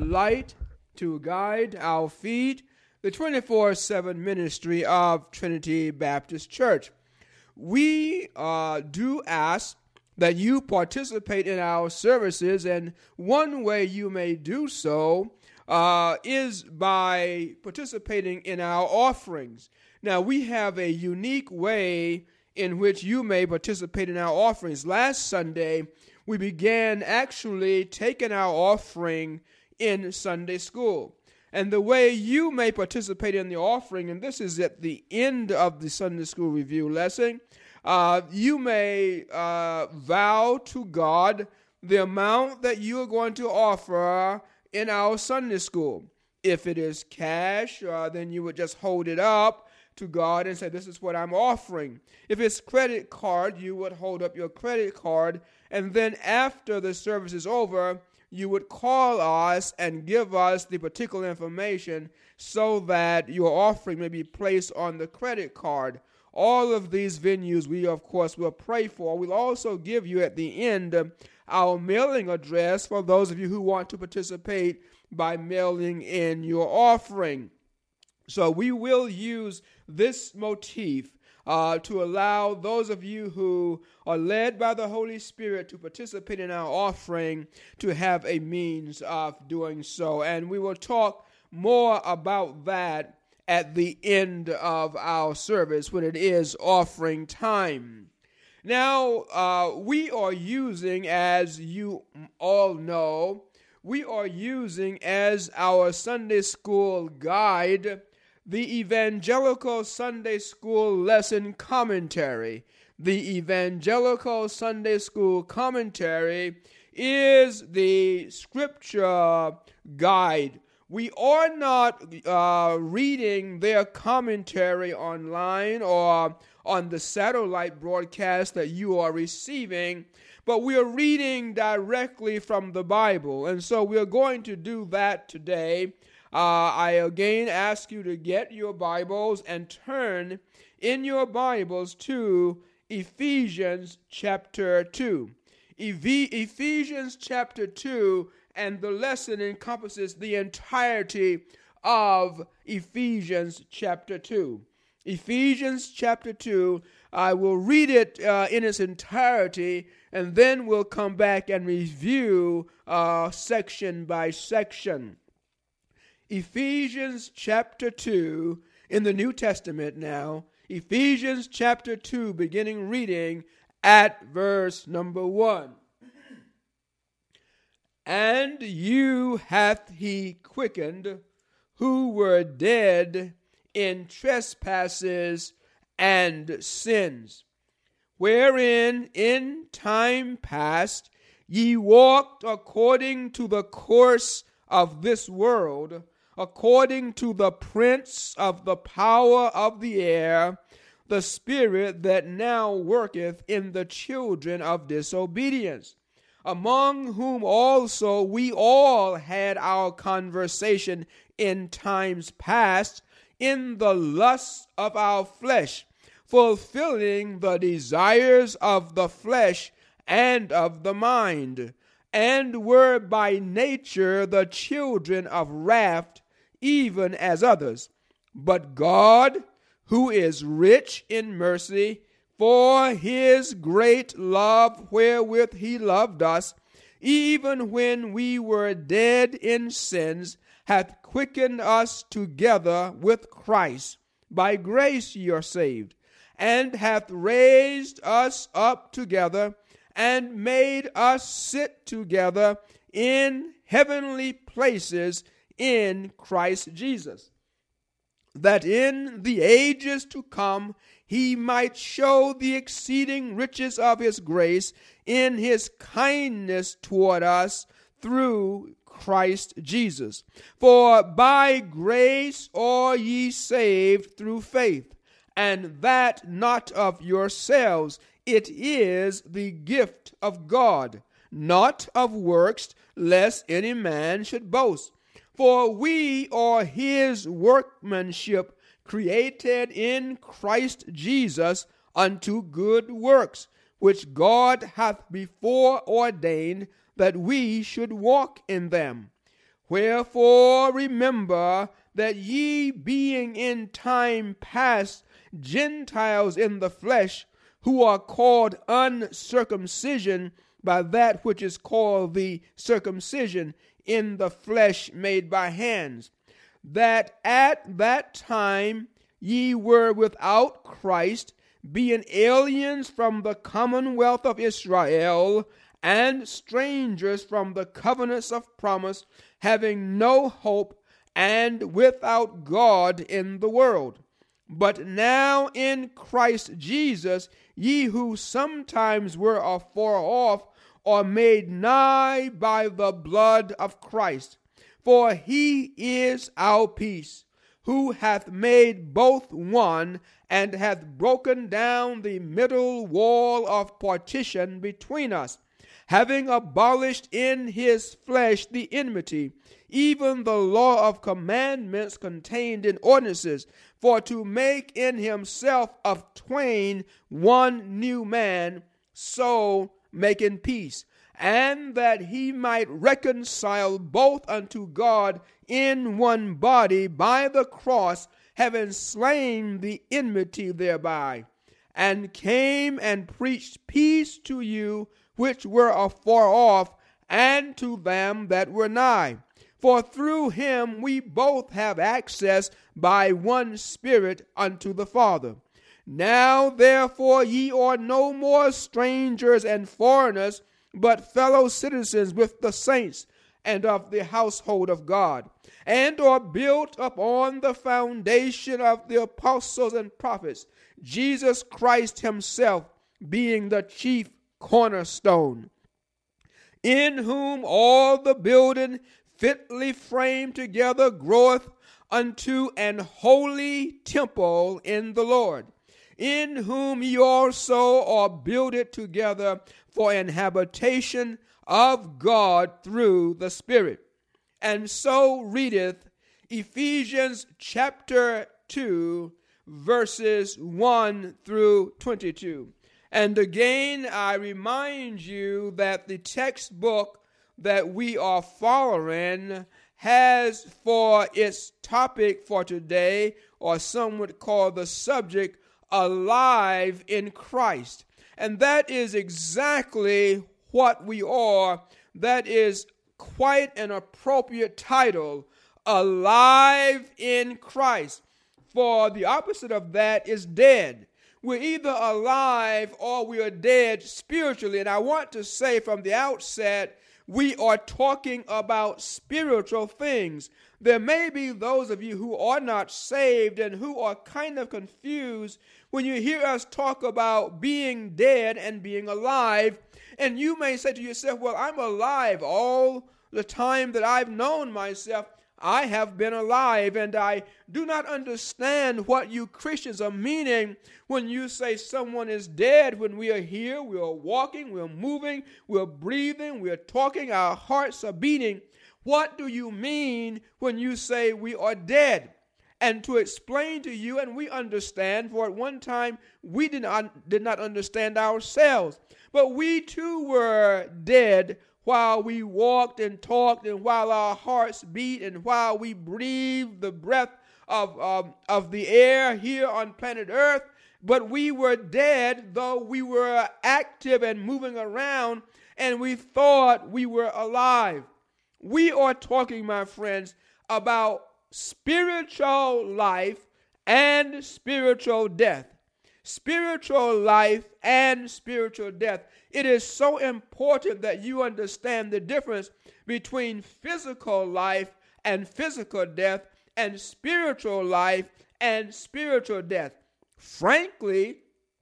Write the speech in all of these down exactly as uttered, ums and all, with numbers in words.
light to guide our feet, the twenty-four seven ministry of Trinity Baptist Church. We uh, do ask that you participate in our services, and one way you may do so uh, is by participating in our offerings. Now, we have a unique way in which you may participate in our offerings. Last Sunday, we began actually taking our offering in Sunday school. And the way you may participate in the offering, and this is at the end of the Sunday school review lesson, uh, you may uh, vow to God the amount that you are going to offer in our Sunday school. If it is cash, uh, then you would just hold it up to God and say, this is what I'm offering. If it's credit card, you would hold up your credit card, and then after the service is over, you would call us and give us the particular information so that your offering may be placed on the credit card. All of these venues we, of course, will pray for. We'll also give you at the end our mailing address for those of you who want to participate by mailing in your offering. So we will use this motif uh, to allow those of you who are led by the Holy Spirit to participate in our offering to have a means of doing so. And we will talk more about that at the end of our service when it is offering time. Now, uh, we are using, as you all know, we are using as our Sunday school guide the Evangelical Sunday School Lesson Commentary. The Evangelical Sunday School Commentary is the scripture guide. We are not uh, reading their commentary online or on the satellite broadcast that you are receiving, but we are reading directly from the Bible. And so we are going to do that today. Uh, I again ask you to get your Bibles and turn in your Bibles to Ephesians chapter two. Eph- Ephesians chapter two, and the lesson encompasses the entirety of Ephesians chapter two. Ephesians chapter two, I will read it uh, in its entirety, and then we'll come back and review uh, section by section. Ephesians chapter two in the New Testament now. Ephesians chapter two, beginning reading at verse number one. And you hath he quickened, who were dead in trespasses and sins, wherein in time past ye walked according to the course of this world, according to the prince of the power of the air, the spirit that now worketh in the children of disobedience, among whom also we all had our conversation in times past, in the lusts of our flesh, fulfilling the desires of the flesh and of the mind, and were by nature the children of wrath, even as others. But God, who is rich in mercy, for his great love wherewith he loved us, even when we were dead in sins, hath quickened us together with Christ. By grace ye are saved, and hath raised us up together, and made us sit together in heavenly places in Christ Jesus, that in the ages to come he might show the exceeding riches of his grace in his kindness toward us through Christ Jesus. For by grace are ye saved through faith, and that not of yourselves, it is the gift of God, not of works, lest any man should boast. For we are his workmanship, created in Christ Jesus unto good works, which God hath before ordained that we should walk in them. Wherefore remember that ye, being in time past Gentiles in the flesh, who are called uncircumcision by that which is called the circumcision in the flesh made by hands, that at that time ye were without Christ, being aliens from the commonwealth of Israel, and strangers from the covenants of promise, having no hope, and without God in the world. But now in Christ Jesus, ye who sometimes were afar off are made nigh by the blood of Christ. For he is our peace, who hath made both one, and hath broken down the middle wall of partition between us, having abolished in his flesh the enmity, even the law of commandments contained in ordinances, for to make in himself of twain one new man, so making peace, and that he might reconcile both unto God in one body by the cross, having slain the enmity thereby, and came and preached peace to you which were afar off, and to them that were nigh. For through him we both have access by one Spirit unto the Father. Now therefore ye are no more strangers and foreigners, but fellow citizens with the saints and of the household of God, and are built upon the foundation of the apostles and prophets, Jesus Christ himself being the chief cornerstone, in whom all the building fitly framed together groweth unto an holy temple in the Lord, in whom ye also are builded together for an habitation of God through the Spirit. And so readeth Ephesians chapter two, verses one through twenty-two. And again, I remind you that the textbook that we are following has for its topic for today, or some would call the subject, alive in Christ. And that is exactly what we are. That is quite an appropriate title, alive in Christ. For the opposite of that is dead. We're either alive or we are dead spiritually. And I want to say from the outset, we are talking about spiritual things. There may be those of you who are not saved and who are kind of confused when you hear us talk about being dead and being alive. And you may say to yourself, well, I'm alive all the time that I've known myself. I have been alive, and I do not understand what you Christians are meaning when you say someone is dead. When we are here, we are walking, we are moving, we are breathing, we are talking, our hearts are beating. What do you mean when you say we are dead? And to explain to you, and we understand, for at one time we did not, did not understand ourselves, but we too were dead while we walked and talked, and while our hearts beat, and while we breathed the breath of, of, of the air here on planet Earth. But we were dead, though we were active and moving around, and we thought we were alive. We are talking, my friends, about spiritual life and spiritual death. Spiritual life and spiritual death. It is so important that you understand the difference between physical life and physical death, and spiritual life and spiritual death. Frankly,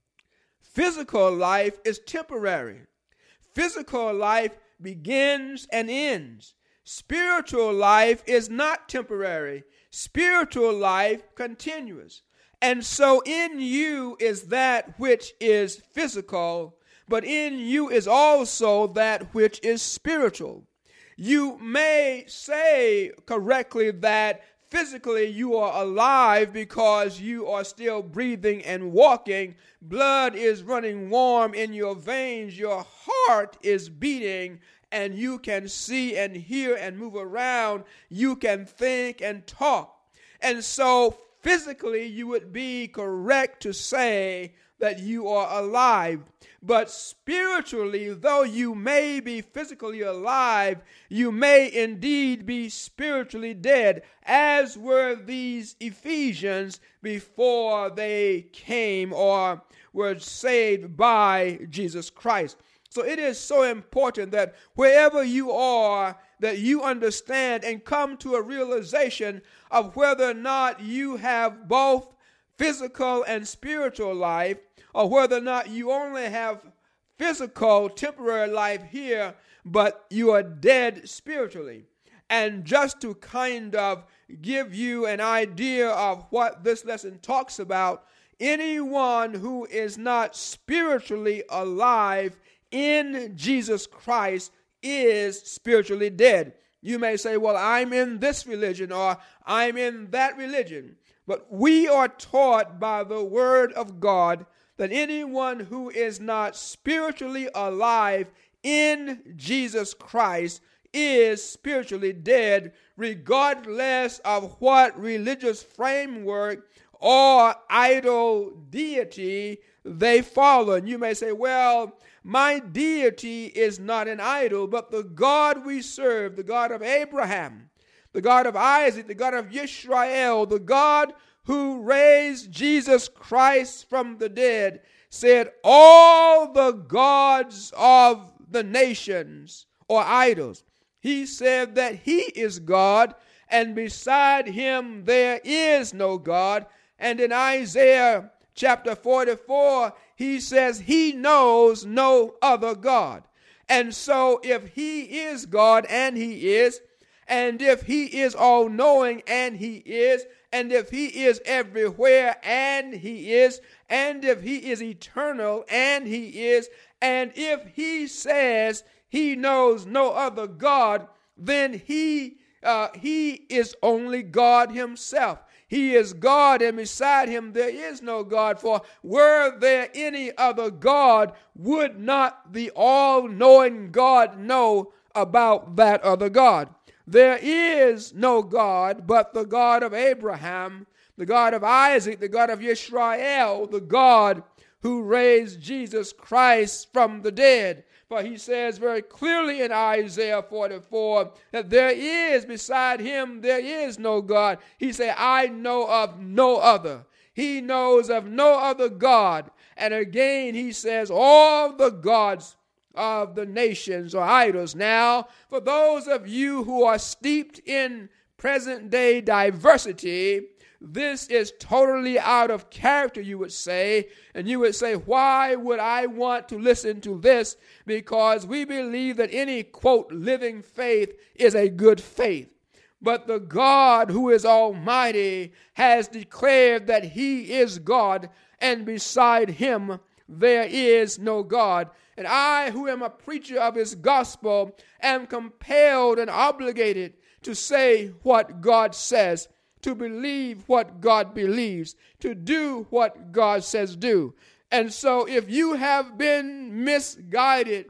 physical life is temporary. Physical life begins and ends. Spiritual life is not temporary. Spiritual life continues. And so in you is that which is physical, but in you is also that which is spiritual. You may say correctly that physically you are alive because you are still breathing and walking. Blood is running warm in your veins. Your heart is beating, and you can see and hear and move around. You can think and talk. And so physically, you would be correct to say that you are alive. But spiritually, though you may be physically alive, you may indeed be spiritually dead, as were these Ephesians before they came or were saved by Jesus Christ. So it is so important that wherever you are, that you understand and come to a realization of whether or not you have both physical and spiritual life, or whether or not you only have physical, temporary life here, but you are dead spiritually. And just to kind of give you an idea of what this lesson talks about, anyone who is not spiritually alive in Jesus Christ is spiritually dead. You may say, well, I'm in this religion or I'm in that religion. But we are taught by the Word of God that anyone who is not spiritually alive in Jesus Christ is spiritually dead, regardless of what religious framework or idol deity they follow. And you may say, well, my deity is not an idol, but the God we serve, the God of Abraham, the God of Isaac, the God of Israel, the God who raised Jesus Christ from the dead, said all the gods of the nations are idols. He said that he is God, and beside him there is no God. And in Isaiah chapter forty-four, he says he knows no other God. And so if he is God, and he is, and if he is all-knowing, and he is, and if he is everywhere, and he is, and if he is eternal, and he is, and if he says he knows no other God, then he uh, he is only God himself. He is God, and beside him there is no God. For were there any other God, would not the all-knowing God know about that other God? There is no God but the God of Abraham, the God of Isaac, the God of Israel, the God who raised Jesus Christ from the dead. For he says very clearly in Isaiah forty-four that there is, beside him, there is no God. He said, I know of no other. He knows of no other God. And again he says, all the gods of the nations are idols. Now, for those of you who are steeped in present day diversity, this is totally out of character, you would say. And you would say, why would I want to listen to this? Because we believe that any, quote, living faith is a good faith. But the God who is almighty has declared that he is God, and beside him there is no God. And I, who am a preacher of his gospel, am compelled and obligated to say what God says, to believe what God believes, to do what God says do. And so if you have been misguided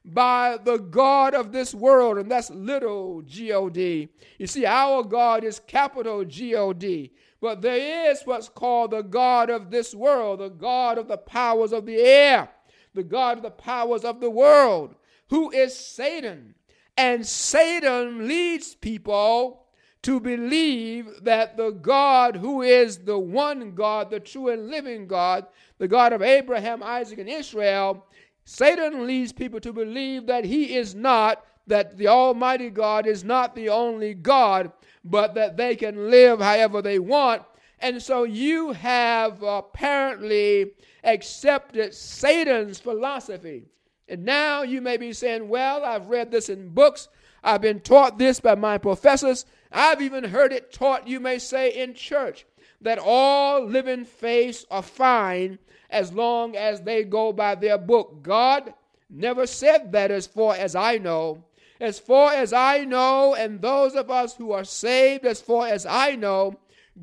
by the God of this world, and that's little G O D. You see, our God is capital G O D. But there is what's called the God of this world, the God of the powers of the air, the God of the powers of the world, who is Satan. And Satan leads people to believe that the God who is the one God, the true and living God, the God of Abraham, Isaac, and Israel, Satan leads people to believe that he is not, that the Almighty God is not the only God, but that they can live however they want. And so you have apparently accepted Satan's philosophy. And now you may be saying, well, I've read this in books. I've been taught this by my professors. I've even heard it taught, you may say, in church, that all living faiths are fine as long as they go by their book. God never said that, as far as I know. As far as I know, and those of us who are saved, as far as I know,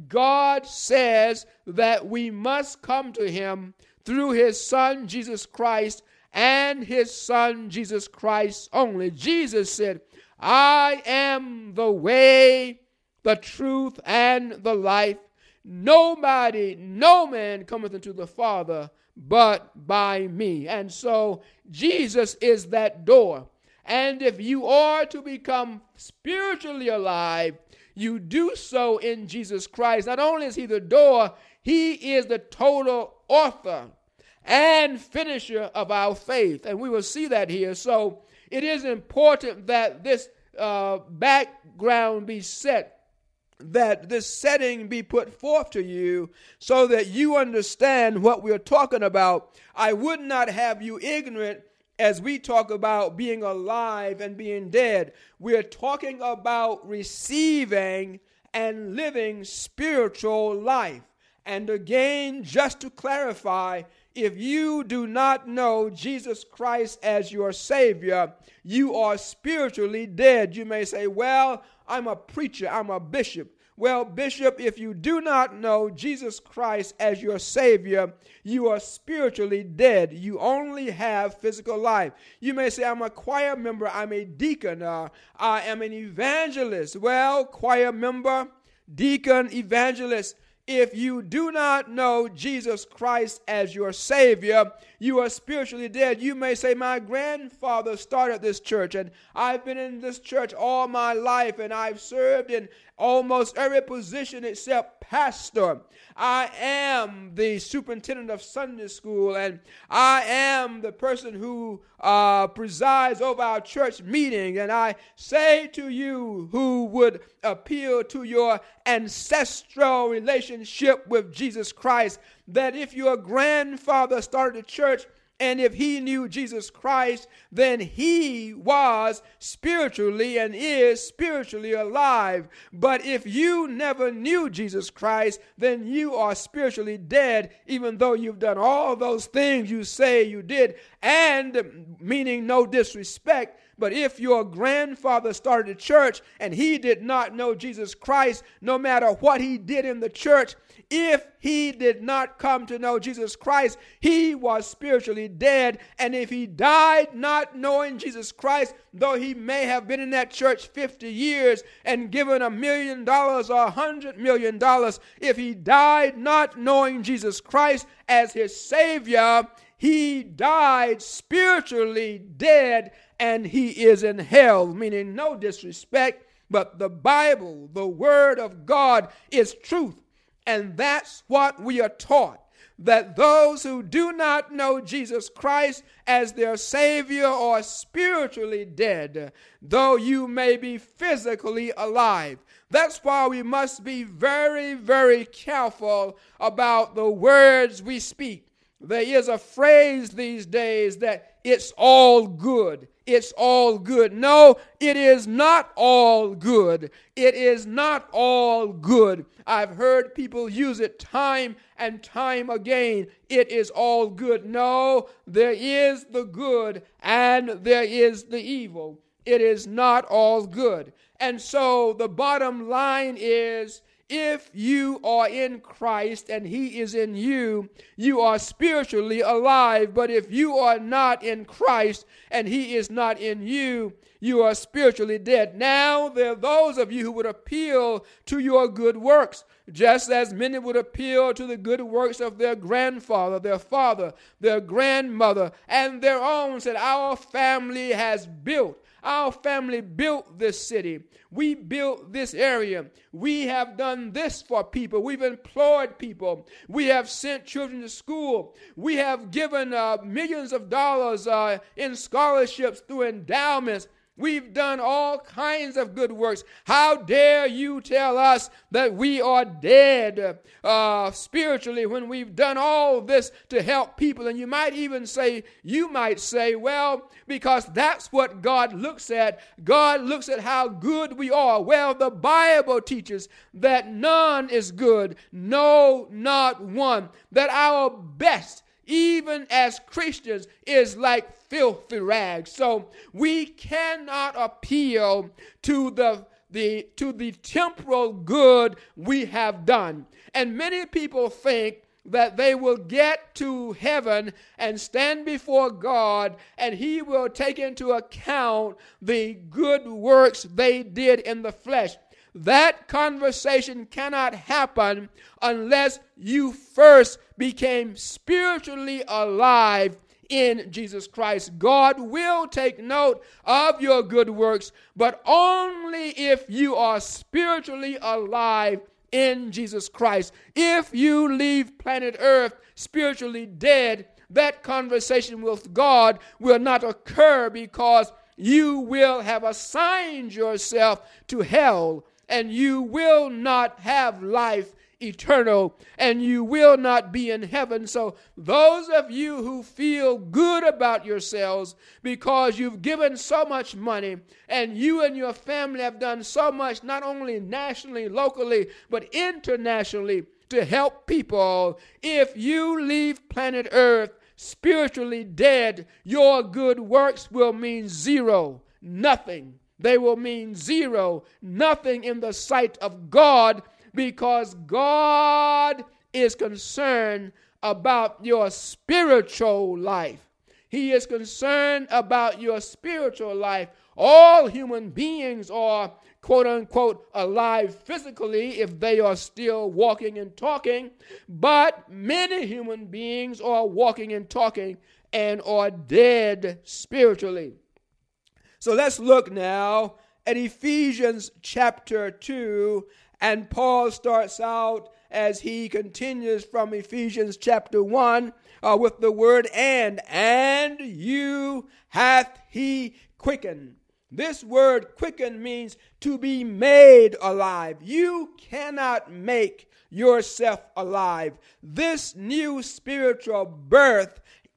God says that we must come to him through his Son, Jesus Christ, and his Son, Jesus Christ only. Jesus said, I am the way, the truth, and the life. Nobody, no man cometh unto the Father but by me. And so Jesus is that door. And if you are to become spiritually alive, you do so in Jesus Christ. Not only is he the door, he is the total author and finisher of our faith. And we will see that here. So it is important that this uh, background be set, that this setting be put forth to you so that you understand what we're talking about. I would not have you ignorant as we talk about being alive and being dead. We're talking about receiving and living spiritual life. And again, just to clarify, if you do not know Jesus Christ as your Savior, you are spiritually dead. You may say, well, I'm a preacher, I'm a bishop. Well, bishop, if you do not know Jesus Christ as your Savior, you are spiritually dead. You only have physical life. You may say, I'm a choir member, I'm a deacon, uh, I am an evangelist. Well, choir member, deacon, evangelist, if you do not know Jesus Christ as your Savior, you are spiritually dead. You may say, my grandfather started this church, and I've been in this church all my life, and I've served in almost every position except pastor. I am the superintendent of Sunday school, and I am the person who uh, presides over our church meeting. And I say to you who would appeal to your ancestral relationship with Jesus Christ, that if your grandfather started a church, and if he knew Jesus Christ, then he was spiritually and is spiritually alive. But if you never knew Jesus Christ, then you are spiritually dead, even though you've done all those things you say you did, and meaning no disrespect. But if your grandfather started a church and he did not know Jesus Christ, no matter what he did in the church, if he did not come to know Jesus Christ, he was spiritually dead. And if he died not knowing Jesus Christ, though he may have been in that church fifty years and given a million dollars or a hundred million dollars, if he died not knowing Jesus Christ as his Savior, he died spiritually dead, and he is in hell, meaning no disrespect, but the Bible, the Word of God, is truth. And that's what we are taught, that those who do not know Jesus Christ as their Savior are spiritually dead, though you may be physically alive. That's why we must be very, very careful about the words we speak. There is a phrase these days that it's all good. It's all good. No, it is not all good. It is not all good. I've heard people use it time and time again. It is all good. No, there is the good and there is the evil. It is not all good. And so the bottom line is, if you are in Christ and he is in you, you are spiritually alive. But if you are not in Christ and he is not in you, you are spiritually dead. Now, there are those of you who would appeal to your good works, just as many would appeal to the good works of their grandfather, their father, their grandmother, and their own, said, our family has built. Our family built this city. We built this area. We have done this for people. We've employed people. We have sent children to school. We have given uh, millions of dollars uh, in scholarships through endowments. We've done all kinds of good works. How dare you tell us that we are dead uh, spiritually when we've done all this to help people? And you might even say, you might say, well, because that's what God looks at. God looks at how good we are. Well, the Bible teaches that none is good, no, not one. That our best, even as Christians, is like filthy rags. So we cannot appeal to the, the, to the temporal good we have done. And many people think that they will get to heaven and stand before God, and he will take into account the good works they did in the flesh. That conversation cannot happen unless you first became spiritually alive in Jesus Christ. God will take note of your good works, but only if you are spiritually alive in Jesus Christ. If you leave planet Earth spiritually dead, that conversation with God will not occur, because you will have assigned yourself to hell, and you will not have life eternal, and you will not be in heaven. So those of you who feel good about yourselves because you've given so much money, and you and your family have done so much, not only nationally, locally, but internationally, to help people, if you leave planet Earth spiritually dead, your good works will mean zero, nothing. They will mean zero, nothing in the sight of God, because God is concerned about your spiritual life. He is concerned about your spiritual life. All human beings are, quote unquote, alive physically if they are still walking and talking, but many human beings are walking and talking and are dead spiritually. So let's look now at Ephesians chapter two. And Paul starts out, as he continues from Ephesians chapter one, uh, with the word and. And you hath he quickened. This word quicken means to be made alive. You cannot make yourself alive. This new spiritual birth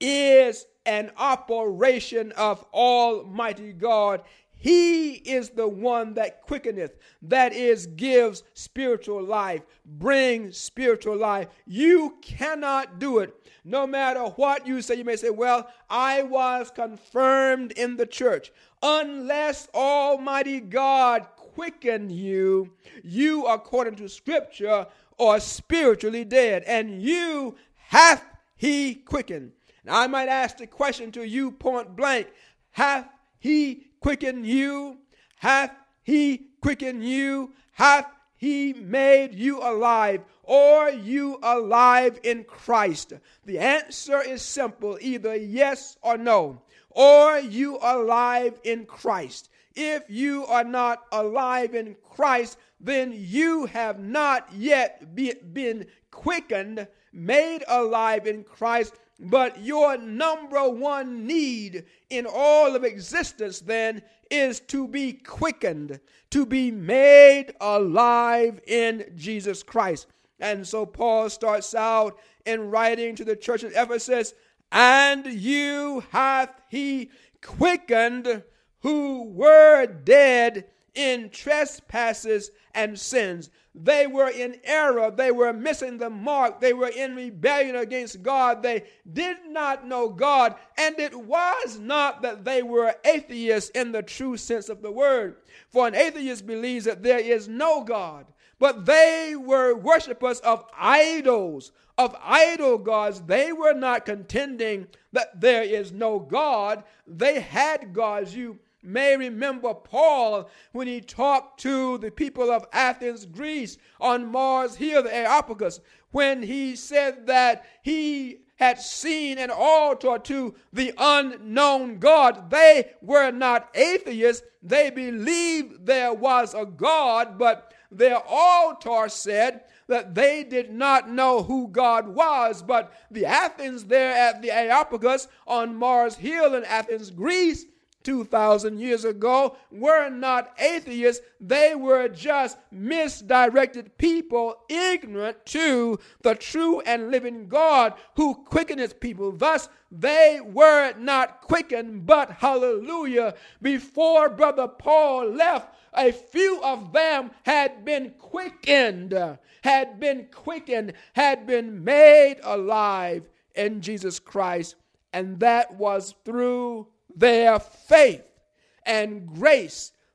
is an operation of Almighty God. He is the one that quickeneth, that is, gives spiritual life, brings spiritual life. You cannot do it. No matter what you say, you may say, well, I was confirmed in the church. Unless Almighty God quicken you, you, according to Scripture, are spiritually dead, and you hath he quickened. Now, I might ask the question to you point blank, hath he quickened you? Hath he quickened you? Hath he made you alive? Or you alive in Christ? The answer is simple, either yes or no. Or you alive in Christ. If you are not alive in Christ, then you have not yet be, been quickened, made alive in Christ. But your number one need in all of existence then is to be quickened, to be made alive in Jesus Christ. And so Paul starts out in writing to the church at Ephesus, and you hath he quickened who were dead in trespasses and sins. They were in error. They were missing the mark. They were in rebellion against God. They did not know God. And it was not that they were atheists in the true sense of the word. For an atheist believes that there is no God. But they were worshipers of idols, of idol gods. They were not contending that there is no God. They had gods. You may remember Paul when he talked to the people of Athens, Greece, on Mars Hill, the Areopagus, when he said that he had seen an altar to the unknown God. They were not atheists. They believed there was a God, but their altar said that they did not know who God was. But the Athens there at the Areopagus on Mars Hill in Athens, Greece, two thousand years ago, were not atheists. They were just misdirected people, ignorant to the true and living God who quickeneth people. Thus, they were not quickened, but hallelujah, before Brother Paul left, a few of them had been quickened, had been quickened, had been made alive in Jesus Christ, and that was through their faith and grace.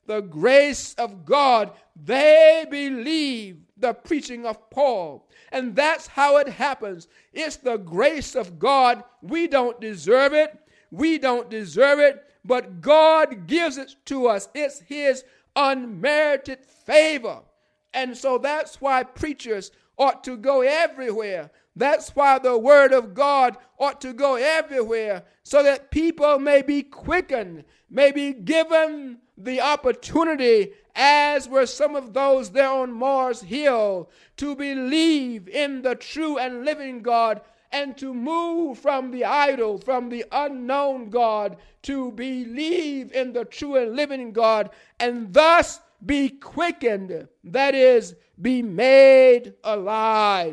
the grace of God. They believe the preaching of Paul. And that's how it happens. It's the grace of God. We don't deserve it. We don't deserve it, but God gives it to us. It's his unmerited favor. And so that's why preachers ought to go everywhere. That's why the word of God ought to go everywhere, so that people may be quickened, may be given the opportunity, as were some of those there on Mars Hill, to believe in the true and living God, and to move from the idol, from the unknown God, to believe in the true and living God, and thus be quickened, that is, be made alive.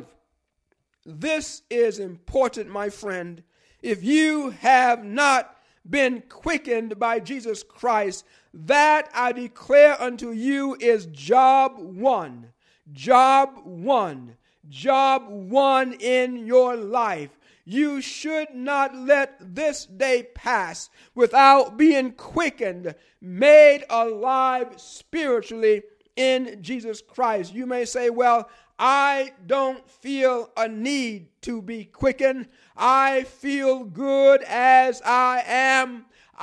This is important, my friend. If you have not been quickened by Jesus Christ, that I declare unto you is job one. Job one. Job one in your life. You should not let this day pass without being quickened, made alive spiritually in Jesus Christ. You may say, well, I don't feel a need to be quickened. I feel good as I am.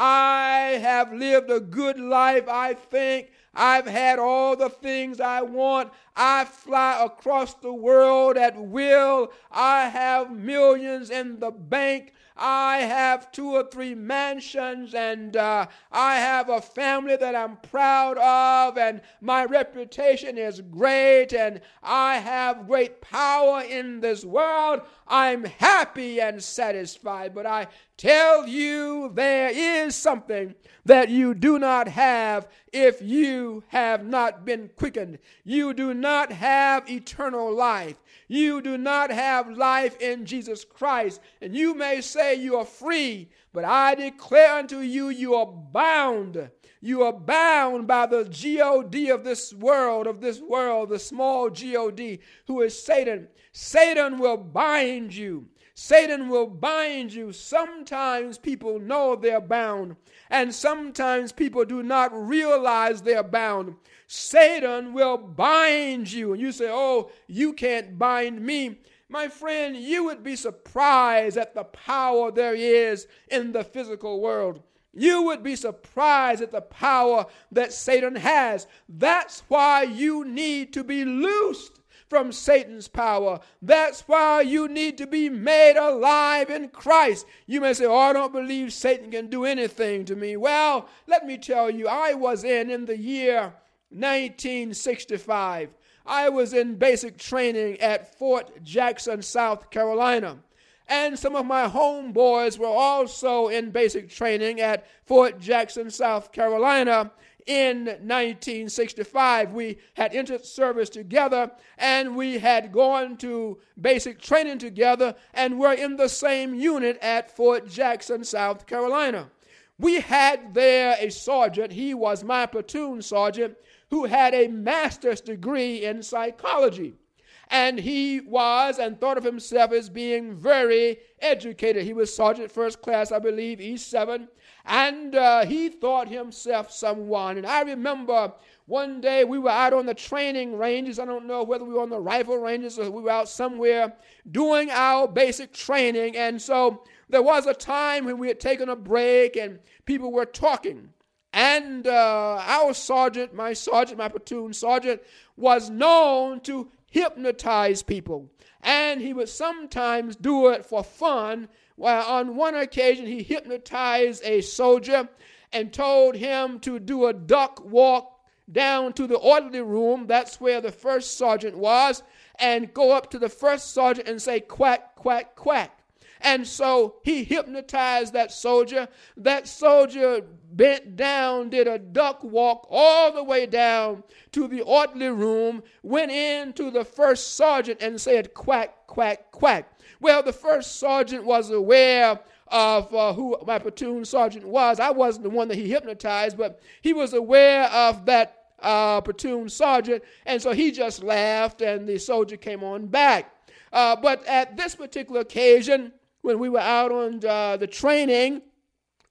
I have lived a good life, I think. I've had all the things I want. I fly across the world at will. I have millions in the bank. I have two or three mansions, and uh, I have a family that I'm proud of, and my reputation is great, and I have great power in this world. I'm happy and satisfied, but I tell you, there is something that you do not have if you have not been quickened. You do not have eternal life. You do not have life in Jesus Christ. And you may say you are free, but I declare unto you, you are bound. You are bound by the G O D of this world, of this world, the small G O D, who is Satan. Satan will bind you. Satan will bind you. Sometimes people know they're bound, and sometimes people do not realize they're bound. Satan will bind you, and you say, oh, you can't bind me. My friend, you would be surprised at the power there is in the physical world. You would be surprised at the power that Satan has. That's why you need to be loosed from Satan's power. That's why you need to be made alive in Christ. You may say, oh, I don't believe Satan can do anything to me. Well, let me tell you, I was in, in the year nineteen sixty-five, I was in basic training at Fort Jackson, South Carolina. And some of my homeboys were also in basic training at Fort Jackson, South Carolina. In nineteen sixty-five, we had entered service together, and we had gone to basic training together, and were in the same unit at Fort Jackson, South Carolina. We had there a sergeant. He was my platoon sergeant, who had a master's degree in psychology. And he was and thought of himself as being very educated. He was sergeant first class, I believe, E seven. And uh, he thought himself someone. And I remember one day we were out on the training ranges. I don't know whether we were on the rifle ranges or we were out somewhere doing our basic training. And so there was a time when we had taken a break and people were talking. And uh, our sergeant, my sergeant, my platoon sergeant, was known to hypnotize people. And he would sometimes do it for fun. Well, on one occasion, he hypnotized a soldier and told him to do a duck walk down to the orderly room. That's where the first sergeant was. And go up to the first sergeant and say, quack, quack, quack. And so he hypnotized that soldier. That soldier bent down, did a duck walk all the way down to the orderly room, went into the first sergeant and said, quack, quack, quack. Well, the first sergeant was aware of uh, who my platoon sergeant was. I wasn't the one that he hypnotized, but he was aware of that uh, platoon sergeant, and so he just laughed, and the soldier came on back. Uh, but at this particular occasion, when we were out on uh, the training,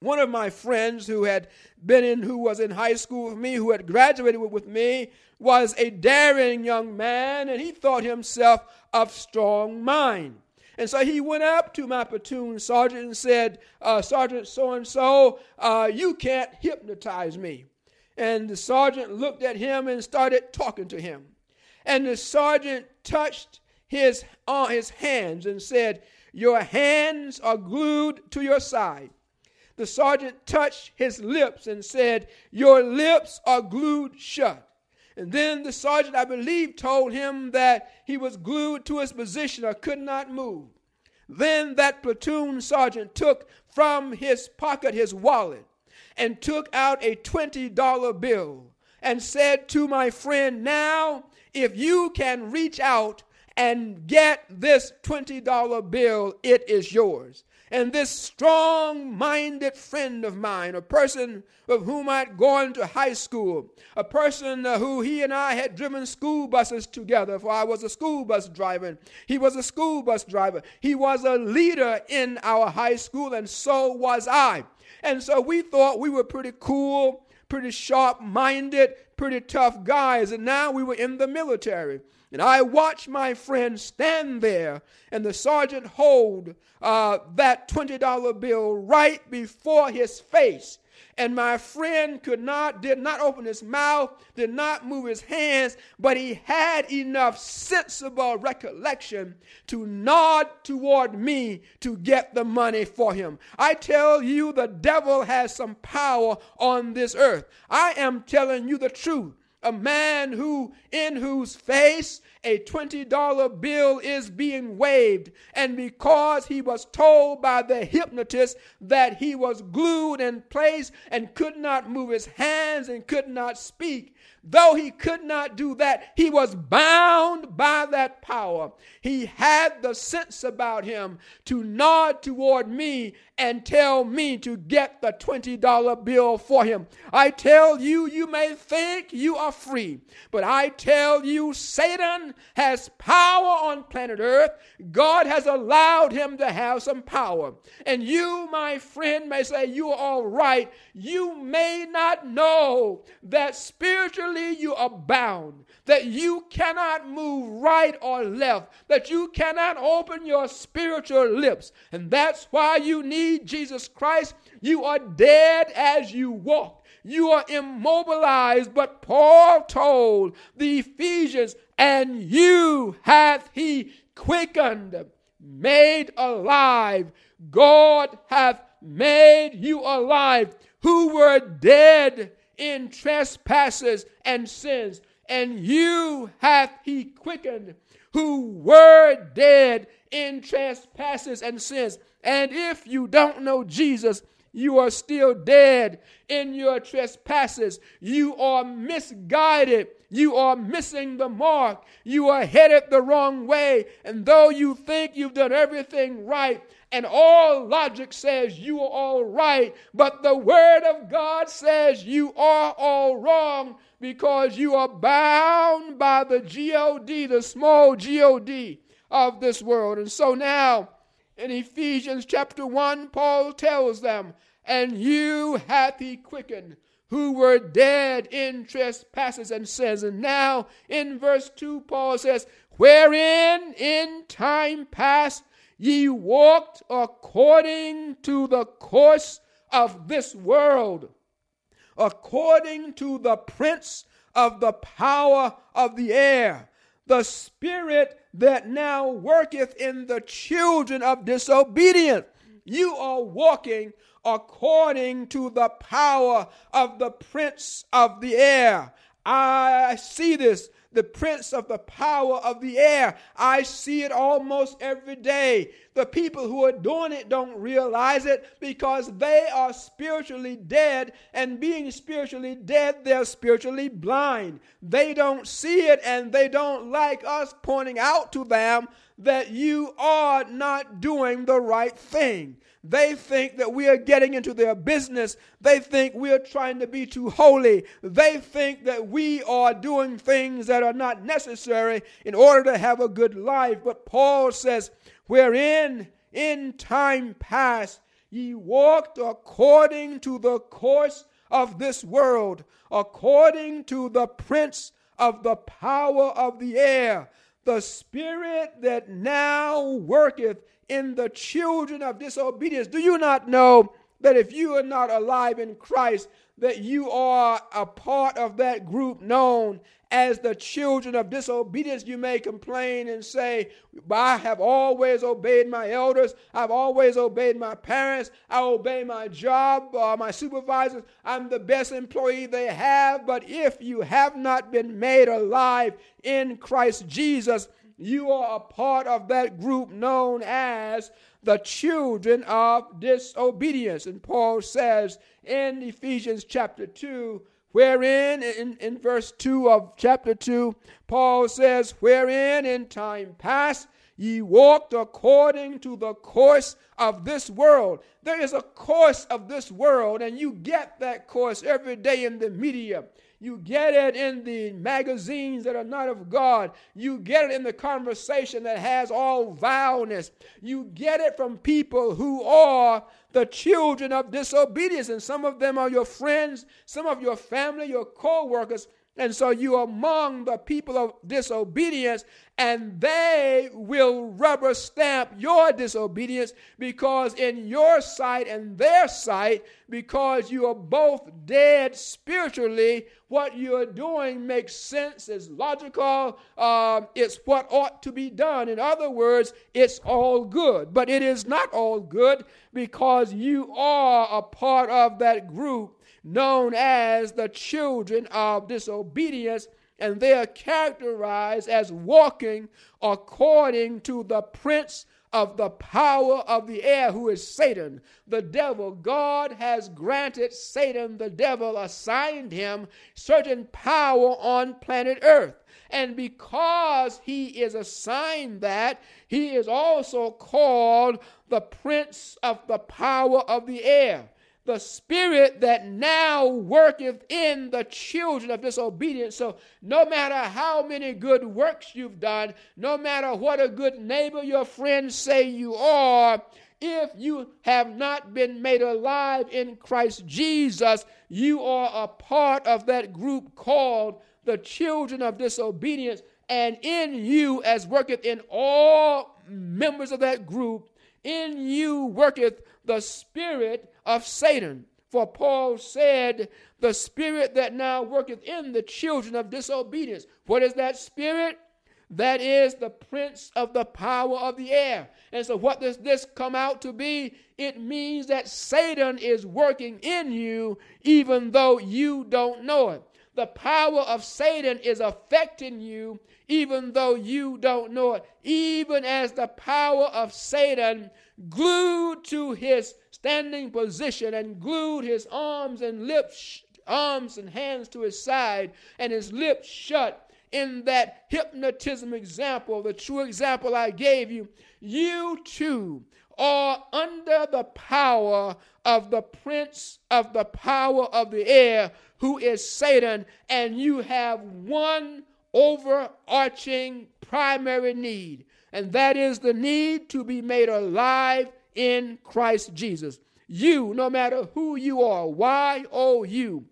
One of my friends who had been in, who was in high school with me, who had graduated with, with me, was a daring young man, and he thought himself of strong mind. And so he went up to my platoon sergeant and said, uh, Sergeant so-and-so, uh, you can't hypnotize me. And the sergeant looked at him and started talking to him. And the sergeant touched his, uh, his hands and said, your hands are glued to your side. The sergeant touched his lips and said, your lips are glued shut. And then the sergeant, I believe, told him that he was glued to his position or could not move. Then that platoon sergeant took from his pocket his wallet and took out a twenty dollar bill and said to my friend, now, if you can reach out and get this twenty dollar bill, it is yours. And this strong-minded friend of mine, a person with whom I'd gone to high school, a person uh, who he and I had driven school buses together, for I was a school bus driver. He was a school bus driver. He was a leader in our high school, and so was I. And so we thought we were pretty cool, pretty sharp-minded, pretty tough guys, and now we were in the military. And I watched my friend stand there and the sergeant hold uh, that twenty dollar bill right before his face. And my friend could not, did not open his mouth, did not move his hands, but he had enough sensible recollection to nod toward me to get the money for him. I tell you, the devil has some power on this earth. I am telling you the truth. A man who, in whose face a twenty dollar bill is being waved, and because he was told by the hypnotist that he was glued in place and could not move his hands and could not speak, though he could not do that, he was bound by that power. He had the sense about him to nod toward me and tell me to get the twenty dollar bill for him. I tell you, you may think you are free, but I tell you, Satan has power on planet Earth. God has allowed him to have some power. And you, my friend, may say you are all right. You may not know that spiritually you are bound, that you cannot move right or left, that you cannot open your spiritual lips. And that's why you need Jesus Christ. You are dead as you walk. You are immobilized, but Paul told the Ephesians, and you hath he quickened, made alive. God hath made you alive, who were dead in trespasses and sins, and you hath he quickened, who were dead in trespasses and sins. And if you don't know Jesus, you are still dead in your trespasses. You are misguided. You are missing the mark. You are headed the wrong way. And though you think you've done everything right, and all logic says you are all right, but the Word of God says you are all wrong, because you are bound by the G O D, the small G O D of this world. And so now, in Ephesians chapter one, Paul tells them, and you hath he quickened, who were dead in trespasses and sins. And now in verse two, Paul says, wherein in time past ye walked according to the course of this world, according to the prince of the power of the air, the spirit that now worketh in the children of disobedience. You are walking according to the power of the prince of the air. I see this, the prince of the power of the air. I see it almost every day. The people who are doing it don't realize it because they are spiritually dead, and being spiritually dead, they're spiritually blind. They don't see it, and they don't like us pointing out to them that you are not doing the right thing. They think that we are getting into their business. They think we are trying to be too holy. They think that we are doing things that are not necessary in order to have a good life. But Paul says, wherein in time past ye walked according to the course of this world, according to the prince of the power of the air, the spirit that now worketh in the children of disobedience. Do you not know that if you are not alive in Christ, that you are a part of that group known as the children of disobedience? You may complain and say, I have always obeyed my elders. I've always obeyed my parents. I obey my job, uh, my supervisors. I'm the best employee they have. But if you have not been made alive in Christ Jesus, you are a part of that group known as the children of disobedience. And Paul says in Ephesians chapter two, wherein, in, in verse two of chapter two, Paul says, wherein in time past ye walked according to the course of this world. There is a course of this world, and you get that course every day in the media. You get it in the magazines that are not of God. You get it in the conversation that has all vileness. You get it from people who are the children of disobedience. And some of them are your friends, some of your family, your co-workers. And so you are among the people of disobedience, and they will rubber stamp your disobedience, because in your sight and their sight, because you are both dead spiritually, what you're doing makes sense, is logical, uh, it's what ought to be done. In other words, it's all good. But it is not all good, because you are a part of that group known as the children of disobedience, and they are characterized as walking according to the prince of the power of the air, who is Satan, the devil. God has granted Satan, the devil, assigned him certain power on planet Earth. And because he is assigned that, he is also called the prince of the power of the air. The spirit that now worketh in the children of disobedience. So no matter how many good works you've done, no matter what a good neighbor your friends say you are, if you have not been made alive in Christ Jesus, you are a part of that group called the children of disobedience. And in you, as worketh in all members of that group, in you worketh the spirit of Satan. For Paul said, the spirit that now worketh in the children of disobedience. What is that spirit? That is the prince of the power of the air. And so what does this come out to be? It means that Satan is working in you even though you don't know it. The power of Satan is affecting you even though you don't know it. Even as the power of Satan glued to his standing position and glued his arms and lips, arms and hands to his side, and his lips shut in that hypnotism example, the true example I gave you, you too are under the power of the prince of the power of the air, who is Satan, and you have one overarching primary need, and that is the need to be made alive in Christ Jesus. You, no matter who you are, Y O U,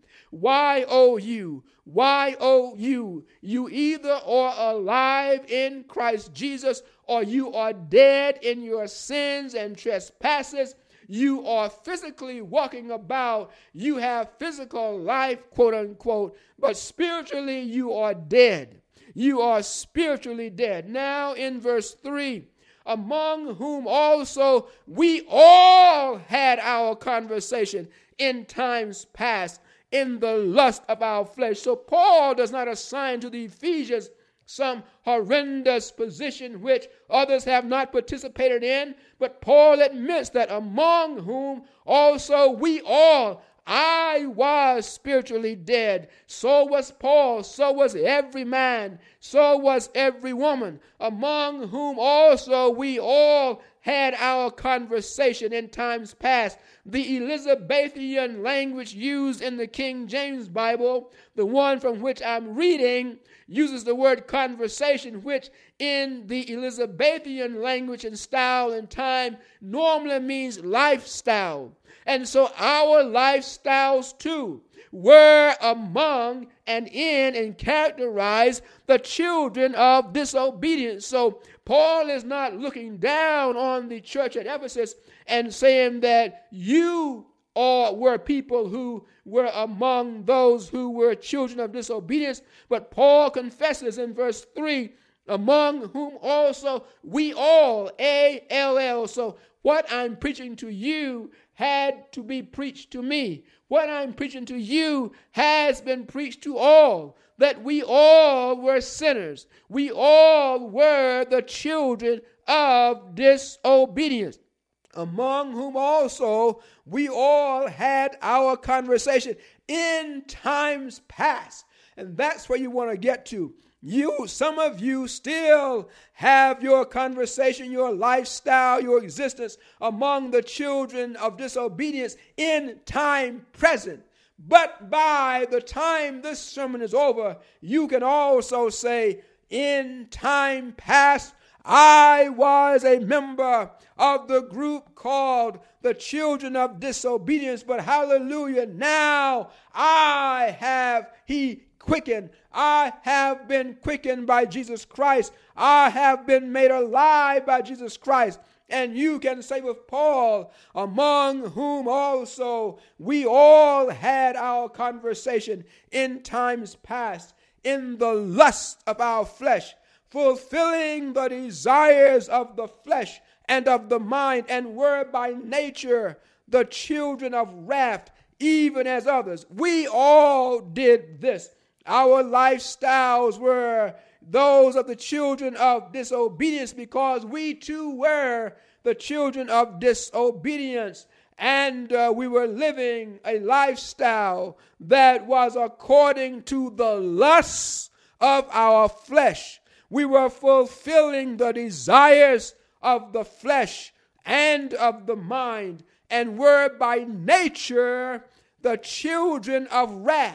Y O U, Y O U, you either are alive in Christ Jesus or you are dead in your sins and trespasses. You are physically walking about. You have physical life, quote unquote, but spiritually you are dead. You are spiritually dead. Now in verse three, among whom also we all had our conversation in times past in the lust of our flesh. So Paul does not assign to the Ephesians some horrendous position which others have not participated in, but Paul admits that among whom also we all, I was spiritually dead. So was Paul, so was every man, so was every woman, among whom also we all had our conversation in times past. The Elizabethan language used in the King James Bible, the one from which I'm reading, uses the word conversation, which in the Elizabethan language and style and time normally means lifestyle. And so our lifestyles too were among and in and characterized the children of disobedience. So Paul is not looking down on the church at Ephesus and saying that you all were people who were among those who were children of disobedience. But Paul confesses in verse three, among whom also we all, A L L. So what I'm preaching to you had to be preached to me. What I'm preaching to you has been preached to all, that we all were sinners. We all were the children of disobedience, among whom also we all had our conversation in times past. And that's where you want to get to. You, some of you still have your conversation, your lifestyle, your existence among the children of disobedience in time present. But by the time this sermon is over, you can also say, in time past, I was a member of the group called the children of disobedience, but hallelujah, now I have he quickened. I have been quickened by Jesus Christ. I have been made alive by Jesus Christ. And you can say with Paul, among whom also we all had our conversation in times past, in the lust of our flesh, fulfilling the desires of the flesh and of the mind, and were by nature the children of wrath, even as others. We all did this. Our lifestyles were those of the children of disobedience, because we too were the children of disobedience. And uh, we were living a lifestyle that was according to the lusts of our flesh. We were fulfilling the desires of the flesh and of the mind, and were by nature the children of wrath.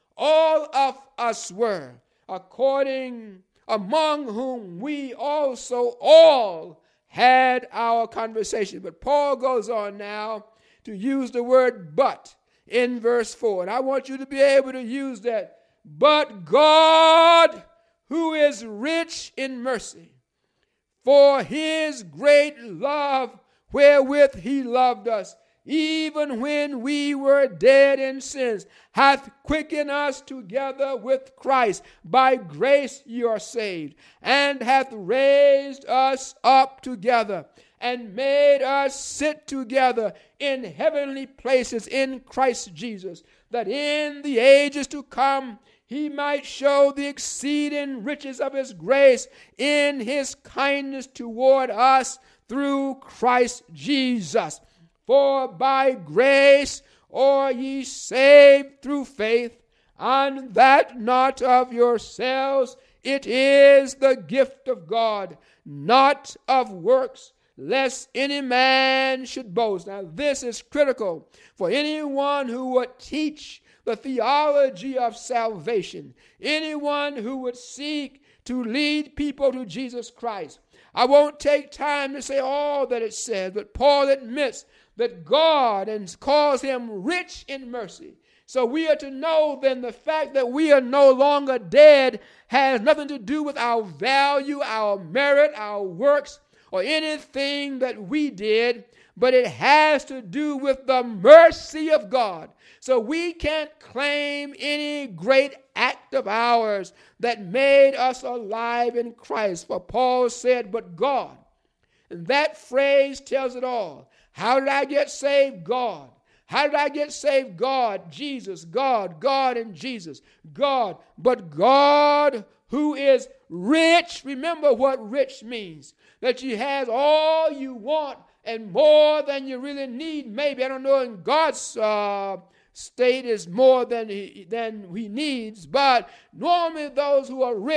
All of us were, according among whom we also all had our conversation. But Paul goes on now to use the word but in verse four. And I want you to be able to use that. But God, who is rich in mercy, for his great love wherewith he loved us, even when we were dead in sins, hath quickened us together with Christ. By grace you are saved, and hath raised us up together, and made us sit together in heavenly places in Christ Jesus, that in the ages to come he might show the exceeding riches of his grace in his kindness toward us through Christ Jesus. For by grace are ye saved through faith, and that not of yourselves, it is the gift of God, not of works, lest any man should boast. Now this is critical for anyone who would teach the theology of salvation, anyone who would seek to lead people to Jesus Christ. I won't take time to say all that it says, but Paul admits that God and calls him rich in mercy. So we are to know then the fact that we are no longer dead has nothing to do with our value, our merit, our works, or anything that we did, but it has to do with the mercy of God. So we can't claim any great act of ours that made us alive in Christ. For Paul said, but God. And that phrase tells it all. How did I get saved? God. How did I get saved? God, Jesus, God, God and Jesus, God. But God, who is rich, remember what rich means. That you have all you want and more than you really need. Maybe, I don't know, in God's uh, state is more than he, than he needs. But normally those who are rich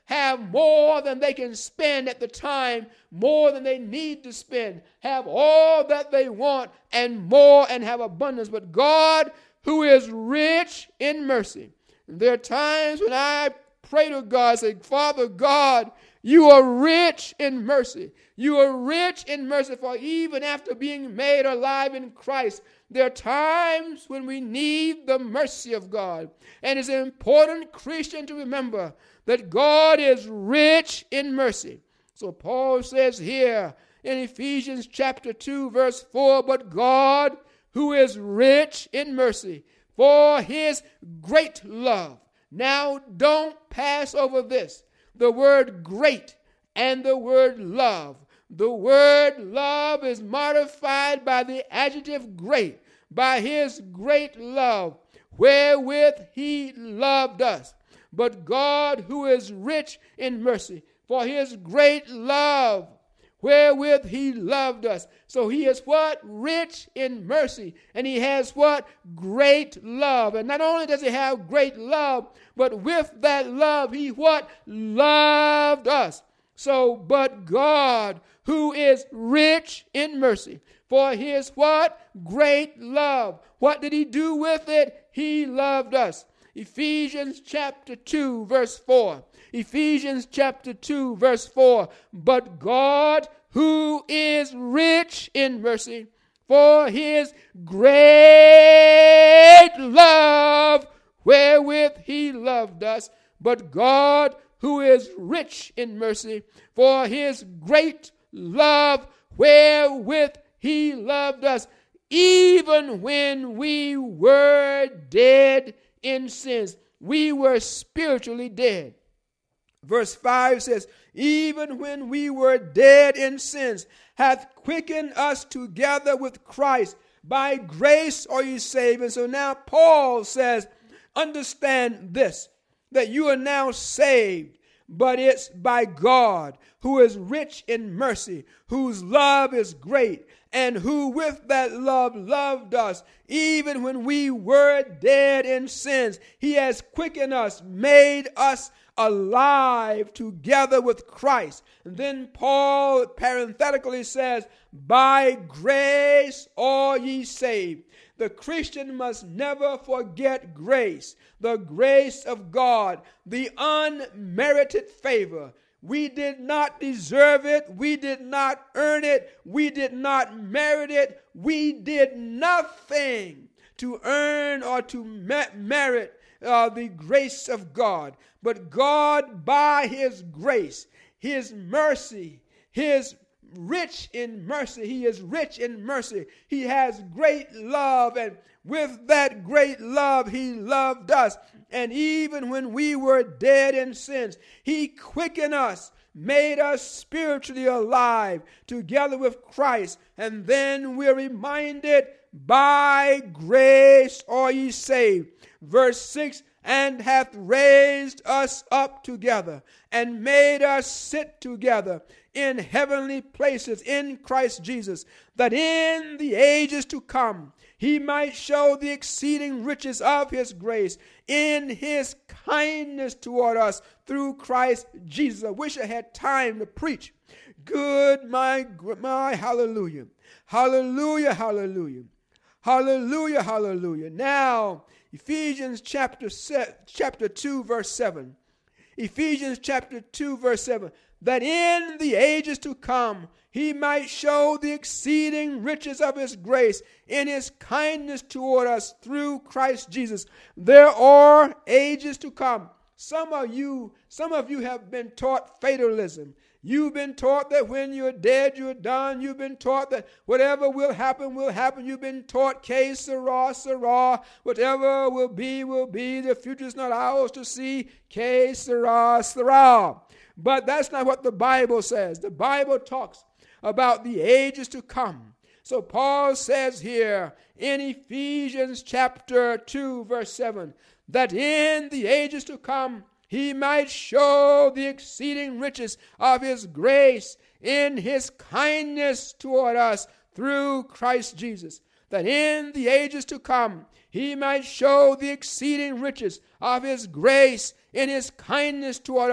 have more than they can spend at the time, more than they need to spend, have all that they want and more, and have abundance. But God, who is rich in mercy. There are times when I pray to God, say, Father God, you are rich in mercy. You are rich in mercy, for even after being made alive in Christ, there are times when we need the mercy of God. And it's important, Christian, to remember that God is rich in mercy. So Paul says here in Ephesians chapter two, verse four, but God, who is rich in mercy, for his great love. Now, don't pass over this. The word great and the word love. The word love is modified by the adjective great, by his great love, wherewith he loved us. But God, who is rich in mercy, for his great love, wherewith he loved us. So he is what? Rich in mercy. And he has what? Great love. And not only does he have great love, but with that love, he what? Loved us. So, but God, who is rich in mercy, for his what? Great love. What did he do with it? He loved us. Ephesians chapter two, verse four. Ephesians chapter two, verse four. But God, who is rich in mercy, for his great love, wherewith he loved us. But God, who is rich in mercy, for his great love, wherewith he loved us, even when we were dead in sins. We were spiritually dead. Verse five says, even when we were dead in sins, hath quickened us together with Christ. By grace are ye saved. And so now Paul says, understand this, that you are now saved, but it's by God, who is rich in mercy, whose love is great, and who with that love loved us, even when we were dead in sins. He has quickened us, made us alive together with Christ. And then Paul parenthetically says, by grace are ye saved. The Christian must never forget grace, the grace of God, the unmerited favor. We did not deserve it. We did not earn it. We did not merit it. We did nothing to earn or to merit uh, the grace of God. But God, by his grace, his mercy, his rich in mercy. He is rich in mercy. He has great love, and with that great love, he loved us. And even when we were dead in sins, he quickened us, made us spiritually alive together with Christ. And then we're reminded, by grace are ye saved. Verse six, and hath raised us up together and made us sit together in heavenly places in Christ Jesus, that in the ages to come he might show the exceeding riches of his grace in his kindness toward us through Christ Jesus. I wish I had time to preach. Good, my, my, hallelujah. Hallelujah, hallelujah. Hallelujah, hallelujah. Now, Ephesians chapter, se- chapter two, verse seven. Ephesians chapter two, verse seven. That in the ages to come he might show the exceeding riches of his grace in his kindness toward us through Christ Jesus. There are ages to come. Some of you, some of you have been taught fatalism. You've been taught that when you're dead, you're done. You've been taught that whatever will happen, will happen. You've been taught, que sera, sera. Whatever will be, will be. The future is not ours to see. Que sera, sera. But that's not what the Bible says. The Bible talks about the ages to come. So Paul says here in Ephesians chapter two, verse seven, that in the ages to come, he might show the exceeding riches of his grace in his kindness toward us through Christ Jesus. That in the ages to come, he might show the exceeding riches of his grace in his kindness toward us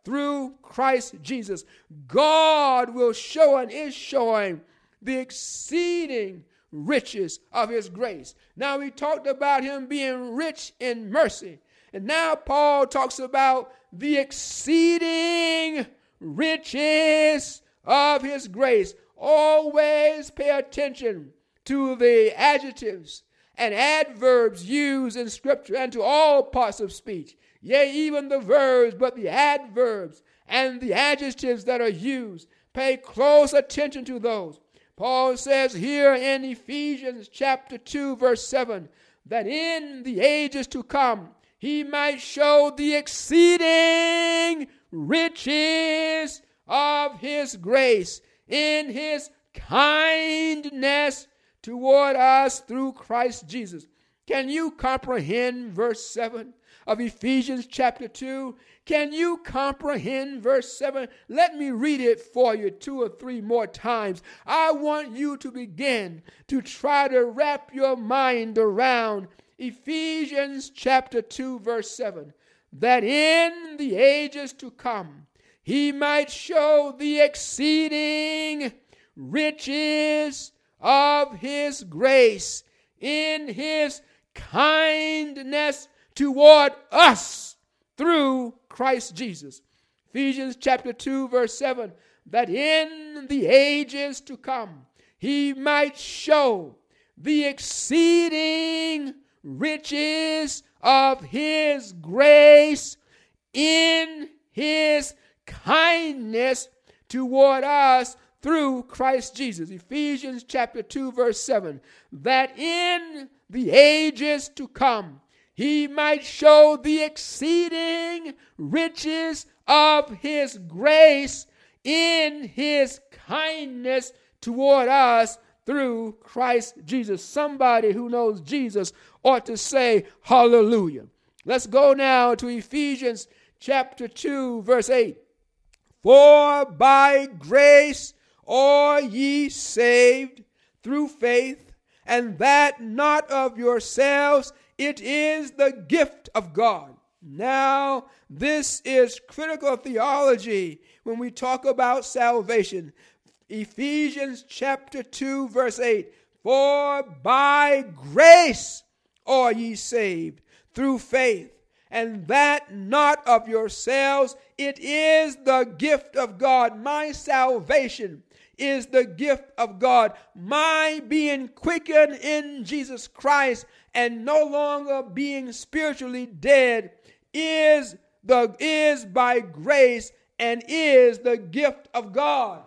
through Christ Jesus. God will show and is showing the exceeding riches of his grace. Now we talked about him being rich in mercy. And now Paul talks about the exceeding riches of his grace. Always pay attention to the adjectives and adverbs used in Scripture and to all parts of speech. Yea, even the verbs, but the adverbs and the adjectives that are used. Pay close attention to those. Paul says here in Ephesians chapter two, verse seven, that in the ages to come, he might show the exceeding riches of his grace in his kindness toward us through Christ Jesus. Can you comprehend verse seven of Ephesians chapter two? Can you comprehend verse seven? Let me read it for you two or three more times. I want you to begin to try to wrap your mind around Ephesians chapter two, verse seven, that in the ages to come, he might show the exceeding riches of his grace in his kindness toward us through Christ Jesus. Ephesians chapter two, verse seven, that in the ages to come, he might show the exceeding riches of his grace in his kindness toward us through Christ Jesus. Ephesians chapter two, verse seven, that in the ages to come, he might show the exceeding riches of his grace in his kindness toward us through Christ Jesus. Somebody who knows Jesus ought to say hallelujah. Let's go now to Ephesians chapter two, verse eight. For by grace are ye saved through faith, and that not of yourselves, it is the gift of God. Now, this is critical theology when we talk about salvation. Ephesians chapter two, verse eight. For by grace are ye saved through faith, and that not of yourselves, it is the gift of God. My salvation is the gift of God. My being quickened in Jesus Christ and no longer being spiritually dead is the is by grace and is the gift of God.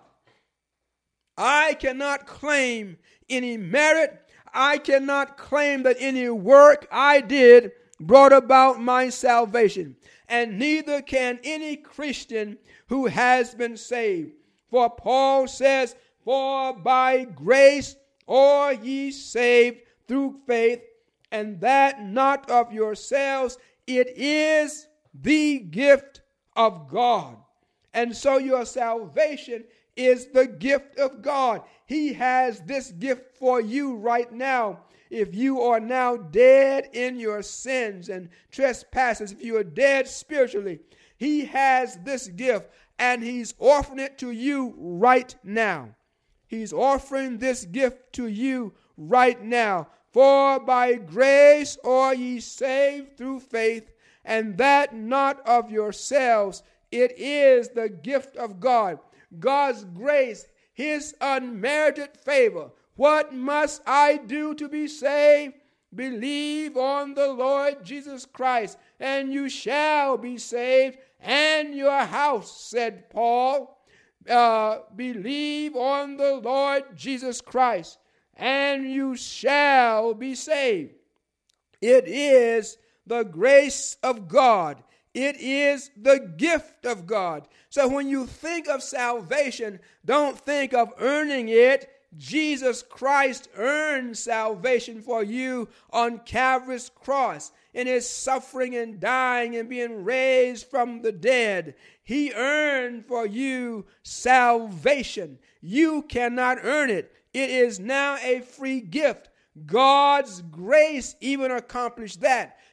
I cannot claim any merit. I cannot claim that any work I did brought about my salvation, and neither can any Christian who has been saved. For Paul says, for by grace are ye saved through faith, and that not of yourselves, it is the gift of God. And so your salvation is the gift of God. He has this gift for you right now. If you are now dead in your sins and trespasses, if you are dead spiritually, he has this gift and he's offering it to you right now. He's offering this gift to you right now. For by grace are ye saved through faith, and that not of yourselves, it is the gift of God. God's grace, his unmerited favor. What must I do to be saved? Believe on the Lord Jesus Christ, and you shall be saved, and your house, said Paul. Uh, believe on the Lord Jesus Christ, and you shall be saved. It is the grace of God. It is the gift of God. So when you think of salvation, don't think of earning it. Jesus Christ earned salvation for you on Calvary's cross in his suffering and dying and being raised from the dead. He earned for you salvation. You cannot earn it. It is now a free gift. God's grace even accomplished that.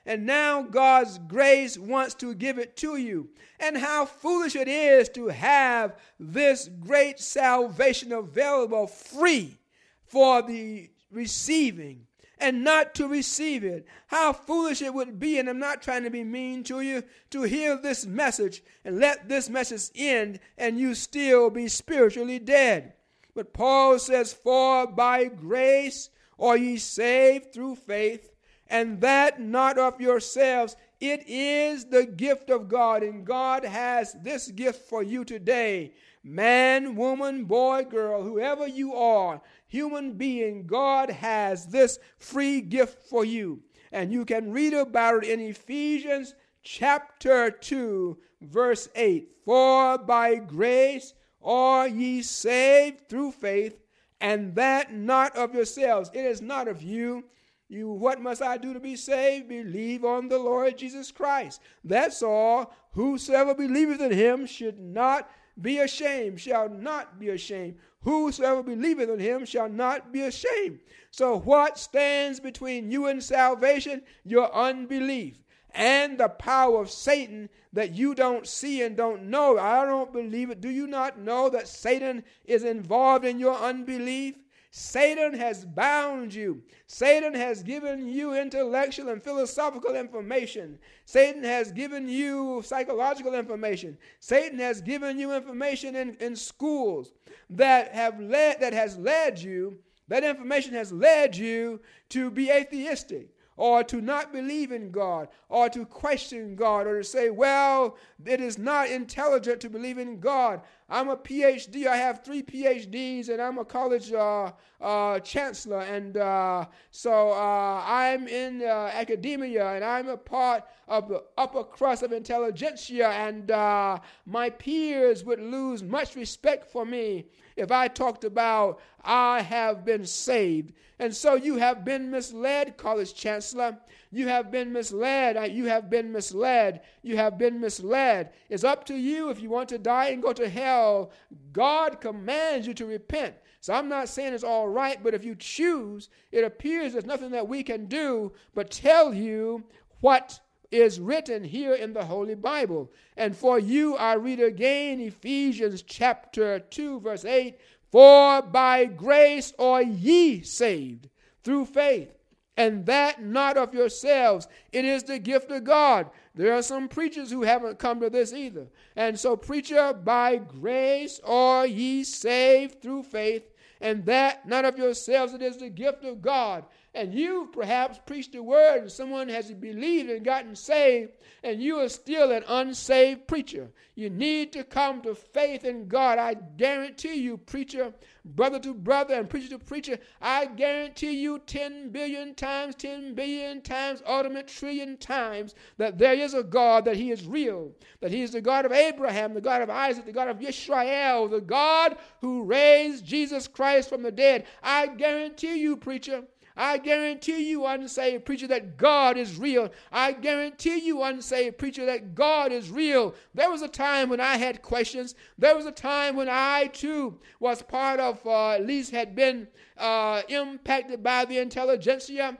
and now God's grace wants to give it to you. And how foolish it is to have this great salvation available free for the receiving and not to receive it. How foolish it would be, and I'm not trying to be mean to you, to hear this message and let this message end and you still be spiritually dead. But Paul says, for by grace are ye saved through faith, and that not of yourselves. It is the gift of God, and God has this gift for you today. Man, woman, boy, girl, whoever you are, human being, God has this free gift for you. And you can read about it in Ephesians chapter two, verse eight. For by grace are ye saved through faith, and that not of yourselves. It is not of you. You, what must I do to be saved? Believe on the Lord Jesus Christ. That's all. Whosoever believeth in him should not be ashamed, shall not be ashamed. Whosoever believeth in him shall not be ashamed. So what stands between you and salvation? Your unbelief and the power of Satan that you don't see and don't know. I don't believe it. Do you not know that Satan is involved in your unbelief? Satan has bound you. Satan has given you intellectual and philosophical information. Satan has given you psychological information. Satan has given you information in, in schools that have led that has led you, that information has led you to be atheistic, or to not believe in God, or to question God, or to say, well, it is not intelligent to believe in God. I'm a P H D. I have three P H Ds, and I'm a college uh, uh, chancellor. And uh, so uh, I'm in uh, academia, and I'm a part of the upper crust of intelligentsia, and uh, my peers would lose much respect for me if I talked about I have been saved. And so you have been misled, college chancellor. You have been misled. You have been misled. You have been misled. It's up to you if you want to die and go to hell. God commands you to repent. So I'm not saying it's all right, but if you choose, it appears there's nothing that we can do but tell you what is written here in the Holy Bible. And for you, I read again Ephesians chapter two, verse eight. For by grace are ye saved through faith, and that not of yourselves. It is the gift of God. There are some preachers who haven't come to this either. And so, preacher, by grace are ye saved through faith, and that not of yourselves. It is the gift of God. And you perhaps preached the word, and someone has believed and gotten saved, and you are still an unsaved preacher. You need to come to faith in God. I guarantee you, preacher, brother to brother and preacher to preacher, I guarantee you ten billion times, ten billion times, ultimate trillion times, that there is a God, that he is real, that he is the God of Abraham, the God of Isaac, the God of Yisrael, the God who raised Jesus Christ from the dead. I guarantee you, preacher, I guarantee you, unsaved preacher, that God is real. I guarantee you, unsaved preacher, that God is real. There was a time when I had questions. There was a time when I, too, was part of, uh, at least had been uh, impacted by the intelligentsia.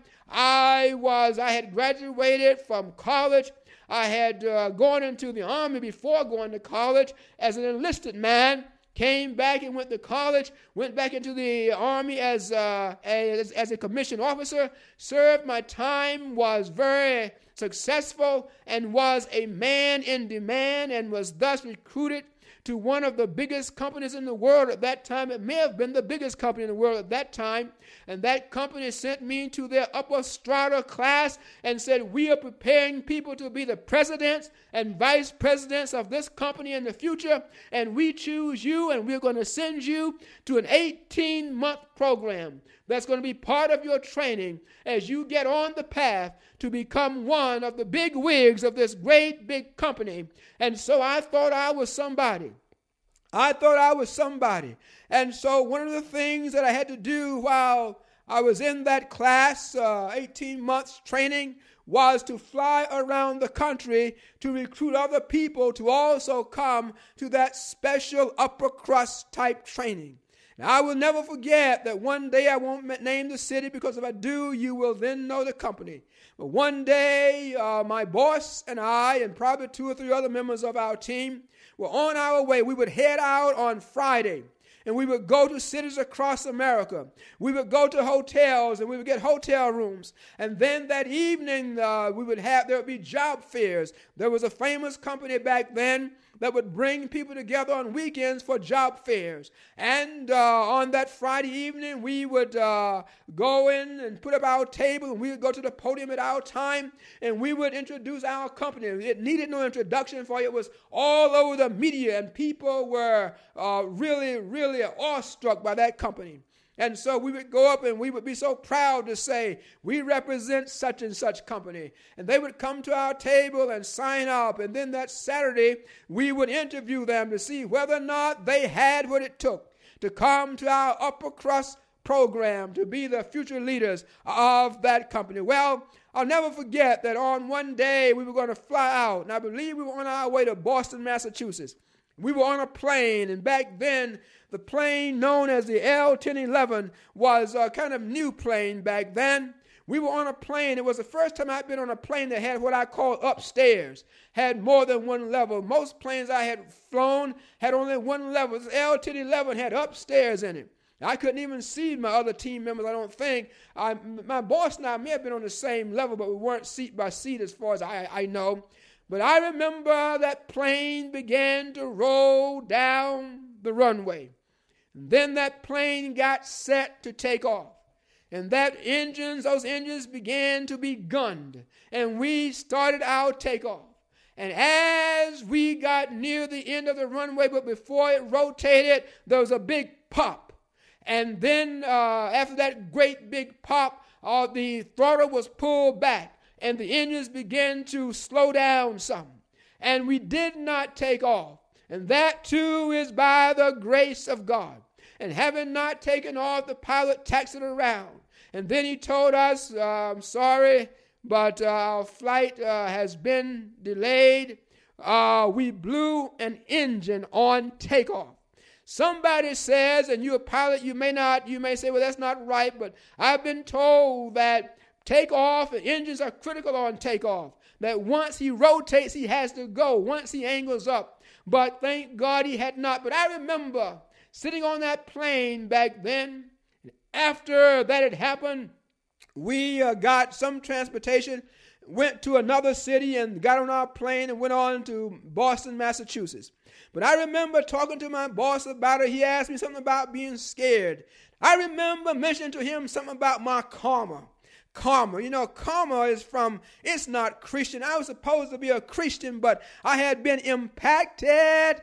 I was, I had graduated from college. I had uh, gone into the army before going to college as an enlisted man. Came back and went to college, went back into the army as, uh, as, as a commissioned officer, served my time, was very successful, and was a man in demand, and was thus recruited to one of the biggest companies in the world at that time. It may have been the biggest company in the world at that time. And that company sent me to their upper strata class and said, we are preparing people to be the presidents and vice presidents of this company in the future. And we choose you, and we're going to send you to an eighteen-month program that's going to be part of your training as you get on the path to become one of the big wigs of this great big company. And so I thought I was somebody. I thought I was somebody. And so one of the things that I had to do while I was in that class, uh, eighteen months training, was to fly around the country to recruit other people to also come to that special upper crust type training. And I will never forget that one day, I won't name the city because if I do, you will then know the company. But one day, uh, my boss and I, and probably two or three other members of our team, were on our way. We would head out on Friday, and we would go to cities across America. We would go to hotels, and we would get hotel rooms. And then that evening, uh, we would have, there would be job fairs. There was a famous company back then that would bring people together on weekends for job fairs. And uh, on that Friday evening, we would uh, go in and put up our table, and we would go to the podium at our time, and we would introduce our company. It needed no introduction, for it was all over the media, and people were uh, really, really awestruck by that company. And so we would go up and we would be so proud to say, we represent such and such company. And they would come to our table and sign up. And then that Saturday, we would interview them to see whether or not they had what it took to come to our upper crust program to be the future leaders of that company. Well, I'll never forget that on one day we were going to fly out. And I believe we were on our way to Boston, Massachusetts. We were on a plane, and back then, the plane known as the L ten eleven was a kind of new plane back then. We were on a plane. It was the first time I'd been on a plane that had what I call upstairs, had more than one level. Most planes I had flown had only one level. The L ten eleven had upstairs in it. I couldn't even see my other team members, I don't think. I, my boss and I may have been on the same level, but we weren't seat by seat as far as I, I know. But I remember that plane began to roll down the runway. And then that plane got set to take off. And that engines, those engines began to be gunned. And we started our takeoff. And as we got near the end of the runway, but before it rotated, there was a big pop. And then uh, after that great big pop, uh, the throttle was pulled back. And the engines began to slow down some. And we did not take off. And that too is by the grace of God. And having not taken off, the pilot taxied around. And then he told us, uh, I'm sorry, but uh, our flight uh, has been delayed. Uh, we blew an engine on takeoff. Somebody says, and you're a pilot, you may not, you may say, well, that's not right, but I've been told that takeoff and engines are critical on takeoff. That once he rotates, he has to go. Once he angles up. But thank God he had not. But I remember sitting on that plane back then. After that had happened, we uh, got some transportation, went to another city and got on our plane and went on to Boston, Massachusetts. But I remember talking to my boss about it. He asked me something about being scared. I remember mentioning to him something about my karma. Karma. You know, karma is from, it's not Christian. I was supposed to be a Christian, but I had been impacted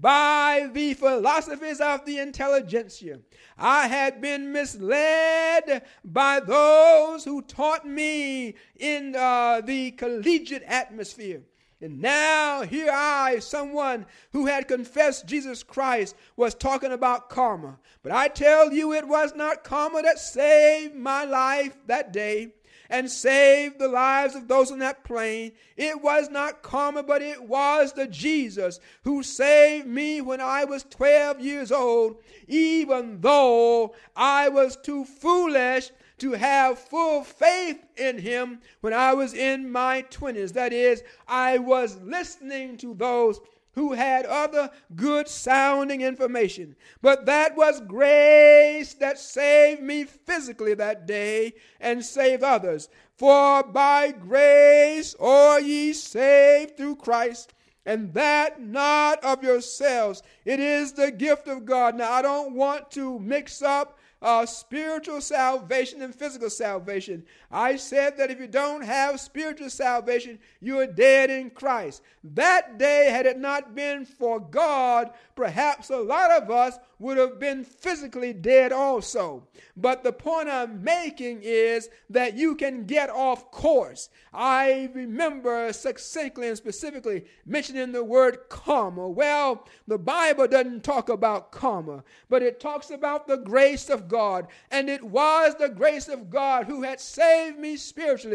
by the philosophies of the intelligentsia. I had been misled by those who taught me in uh, the collegiate atmosphere. And now here I, someone who had confessed Jesus Christ, was talking about karma. But I tell you, it was not karma that saved my life that day and saved the lives of those on that plane. It was not karma, but it was the Jesus who saved me when I was twelve years old, even though I was too foolish to have full faith in him when I was in my twenties. That is, I was listening to those who had other good sounding information. But that was grace that saved me physically that day and saved others. For by grace are ye saved through Christ, and that not of yourselves. It is the gift of God. Now, I don't want to mix up Uh, spiritual salvation and physical salvation. I said that if you don't have spiritual salvation, you are dead in Christ. That day, had it not been for God, perhaps a lot of us would have been physically dead also. But the point I'm making is that you can get off course. I remember succinctly and specifically mentioning the word karma. Well, the Bible doesn't talk about karma, but it talks about the grace of God. And it was the grace of God who had saved me spiritually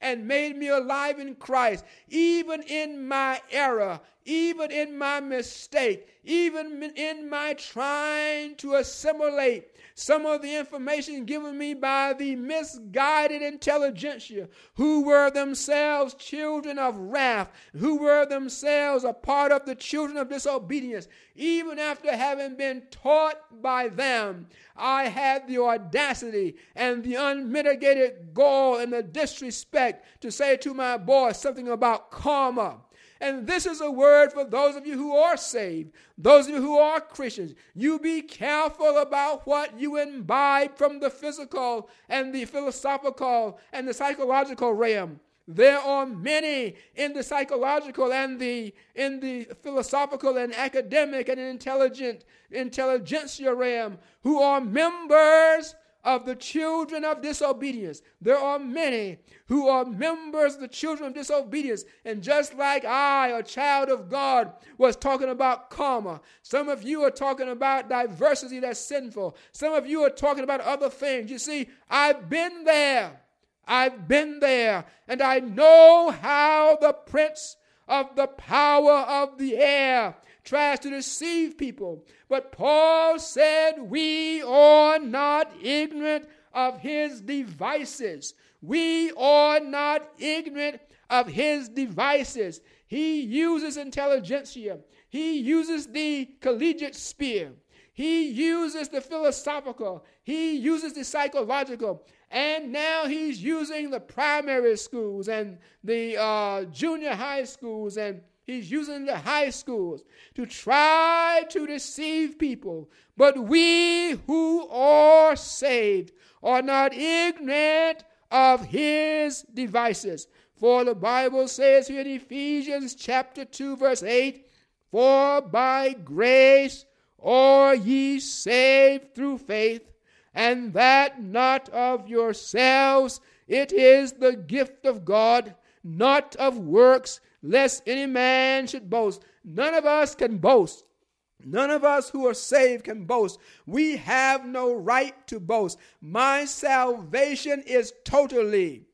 and made me alive in Christ, even in my error, even in my mistake, even in my trying to assimilate some of the information given me by the misguided intelligentsia, who were themselves children of wrath, who were themselves a part of the children of disobedience. Even after having been taught by them, I had the audacity and the unmitigated gall and the disrespect to say to my boy something about karma. And this is a word for those of you who are saved, those of you who are Christians. You be careful about what you imbibe from the physical and the philosophical and the psychological realm. There are many in the psychological and the in the philosophical and academic and intelligent intelligentsia realm who are members of the children of disobedience. There are many who are members of the children of disobedience. And just like I, a child of God, was talking about karma, some of you are talking about diversity that's sinful. Some of you are talking about other things. You see, I've been there. I've been there. And I know how the prince of the power of the air tries to deceive people. But Paul said we are not ignorant of his devices. We are not ignorant of his devices. He uses intelligentsia. He uses the collegiate sphere. He uses the philosophical. He uses the psychological. And now he's using the primary schools and the uh, junior high schools, and he's using the high schools to try to deceive people. But we who are saved are not ignorant of his devices. For the Bible says here in Ephesians chapter two, verse eight, for by grace are ye saved through faith, and that not of yourselves, it is the gift of God, not of works, lest any man should boast. None of us can boast. None of us who are saved can boast. We have no right to boast. My salvation is totally,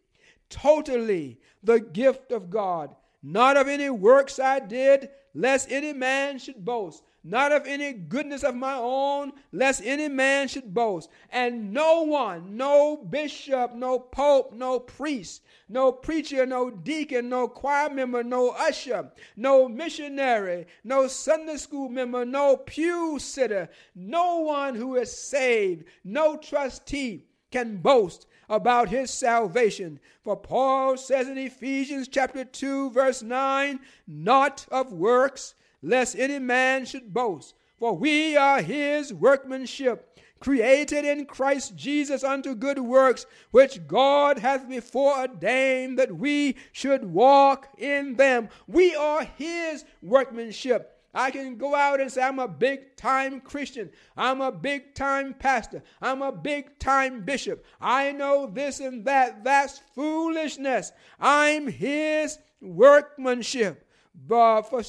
totally the gift of God, not of any works I did, lest any man should boast. Not of any goodness of my own, lest any man should boast. And no one, no bishop, no pope, no priest, no preacher, no deacon, no choir member, no usher, no missionary, no Sunday school member, no pew sitter, no one who is saved, no trustee can boast about his salvation. For Paul says in Ephesians chapter two, verse nine, not of works, lest any man should boast. For we are his workmanship, created in Christ Jesus unto good works, which God hath before ordained that we should walk in them. We are his workmanship. I can go out and say, I'm a big-time Christian. I'm a big-time pastor. I'm a big-time bishop. I know this and that. That's foolishness. I'm his workmanship. But for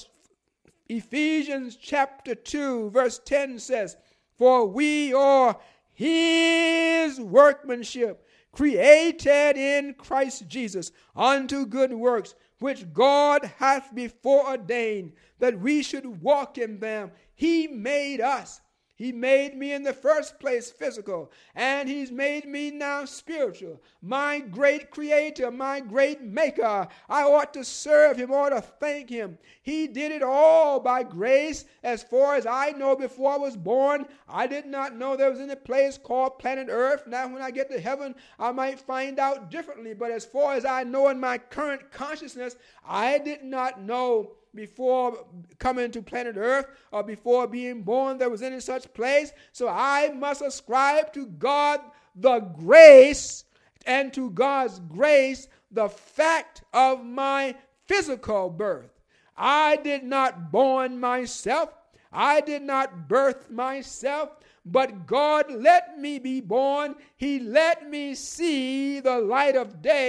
Ephesians chapter two, verse ten says, for we are his workmanship, created in Christ Jesus unto good works, which God hath before ordained that we should walk in them. He made us. He made me in the first place physical, and he's made me now spiritual. My great creator, my great maker. I ought to serve him, I ought to thank him. He did it all by grace. As far as I know, before I was born, I did not know there was any place called planet Earth. Now when I get to heaven, I might find out differently. But as far as I know in my current consciousness, I did not know before coming to planet Earth or before being born there was any such place. So I must ascribe to God the grace, and to God's grace the fact of my physical birth. I did not born myself. I did not birth myself, but God let me be born. He let me see the light of day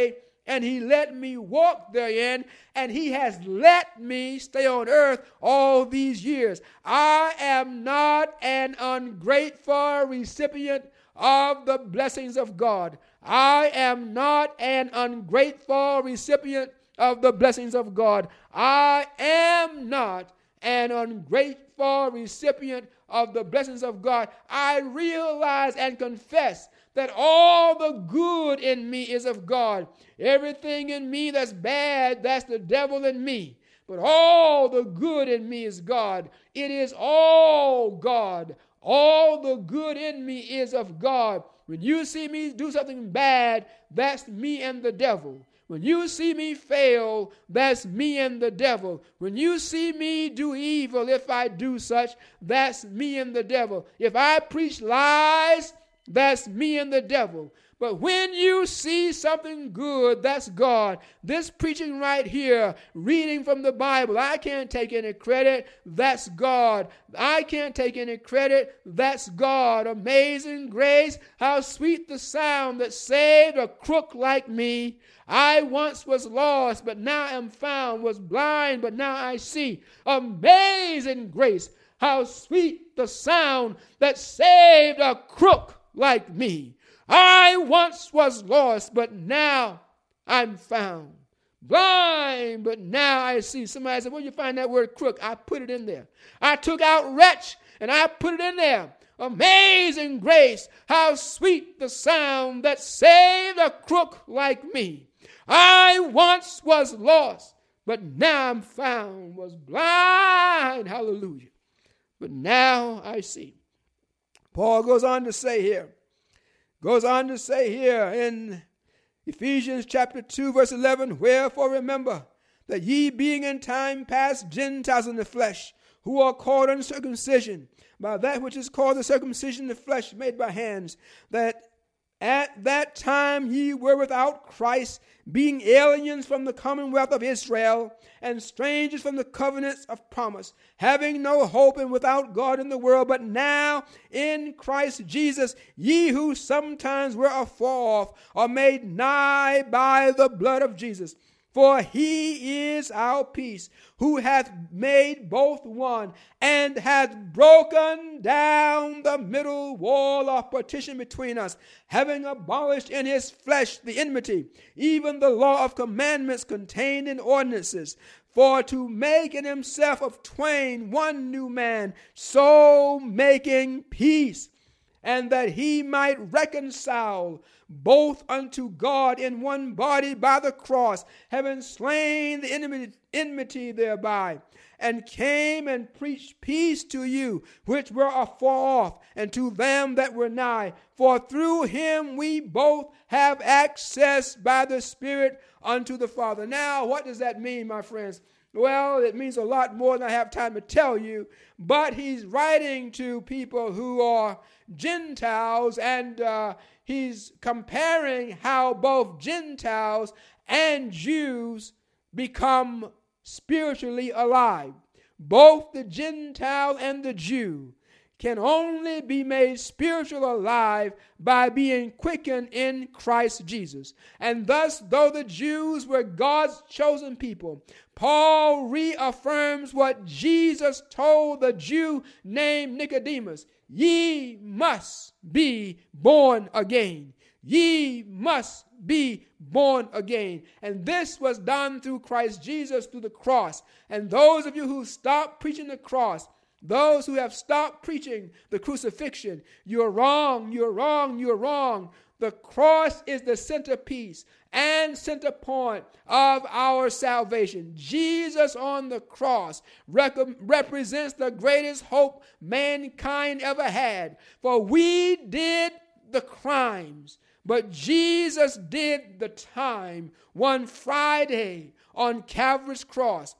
and he let me walk therein, and he has let me stay on earth all these years. I am not an ungrateful recipient of the blessings of God. I am not an ungrateful recipient of the blessings of God. I am not an ungrateful recipient of the blessings of God. I realize and confess that all the good in me is of God. Everything in me that's bad, that's the devil in me. But all the good in me is God. It is all God. All the good in me is of God. When you see me do something bad, that's me and the devil. When you see me fail, that's me and the devil. When you see me do evil, if I do such, that's me and the devil. If I preach lies, that's me and the devil. But when you see something good, that's God. This preaching right here, reading from the Bible, I can't take any credit. That's God. I can't take any credit. That's God. Amazing grace, how sweet the sound that saved a crook like me. I once was lost, but now am found, was blind, but now I see. Amazing grace, how sweet the sound that saved a crook like me. I once was lost, but now I'm found. Blind, but now I see. Somebody said, where you find that word crook? I put it in there. I took out wretch, and I put it in there. Amazing grace, how sweet the sound that saved a crook like me. I once was lost, but now I'm found, was blind, hallelujah, but now I see. Paul goes on to say here, goes on to say here in Ephesians chapter two, verse eleven, wherefore remember that ye being in time past Gentiles in the flesh, who are called uncircumcision, by that which is called the circumcision of the flesh made by hands, that at that time ye were without Christ, being aliens from the commonwealth of Israel, and strangers from the covenants of promise, having no hope and without God in the world. But now in Christ Jesus, ye who sometimes were afar off are made nigh by the blood of Jesus. For he is our peace, who hath made both one, and hath broken down the middle wall of partition between us, having abolished in his flesh the enmity, even the law of commandments contained in ordinances, for to make in himself of twain one new man, so making peace, and that he might reconcile both unto God in one body by the cross, having slain the enmity, enmity thereby, and came and preached peace to you which were afar off, and to them that were nigh. For through him we both have access by the Spirit unto the Father. Now, what does that mean, my friends? Well, it means a lot more than I have time to tell you, but he's writing to people who are Gentiles, and uh, he's comparing how both Gentiles and Jews become spiritually alive. Both the Gentile and the Jew can only be made spiritually alive by being quickened in Christ Jesus. And thus, though the Jews were God's chosen people, Paul reaffirms what Jesus told the Jew named Nicodemus: ye must be born again. Ye must be born again. And this was done through Christ Jesus, through the cross. And those of you who stop preaching the cross, those who have stopped preaching the crucifixion, you're wrong, you're wrong, you're wrong. The cross is the centerpiece and center point of our salvation. Jesus on the cross rec- represents the greatest hope mankind ever had. For we did the crimes, but Jesus did the time one Friday on Calvary's cross.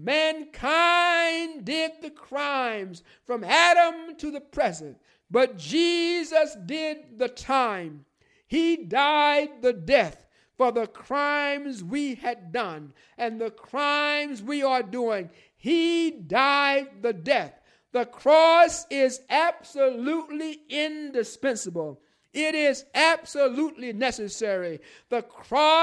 Mankind did the crimes from Adam to the present, but Jesus did the time. He died the death for the crimes we had done and the crimes we are doing. He died the death. The cross is absolutely indispensable. It is absolutely necessary. The cross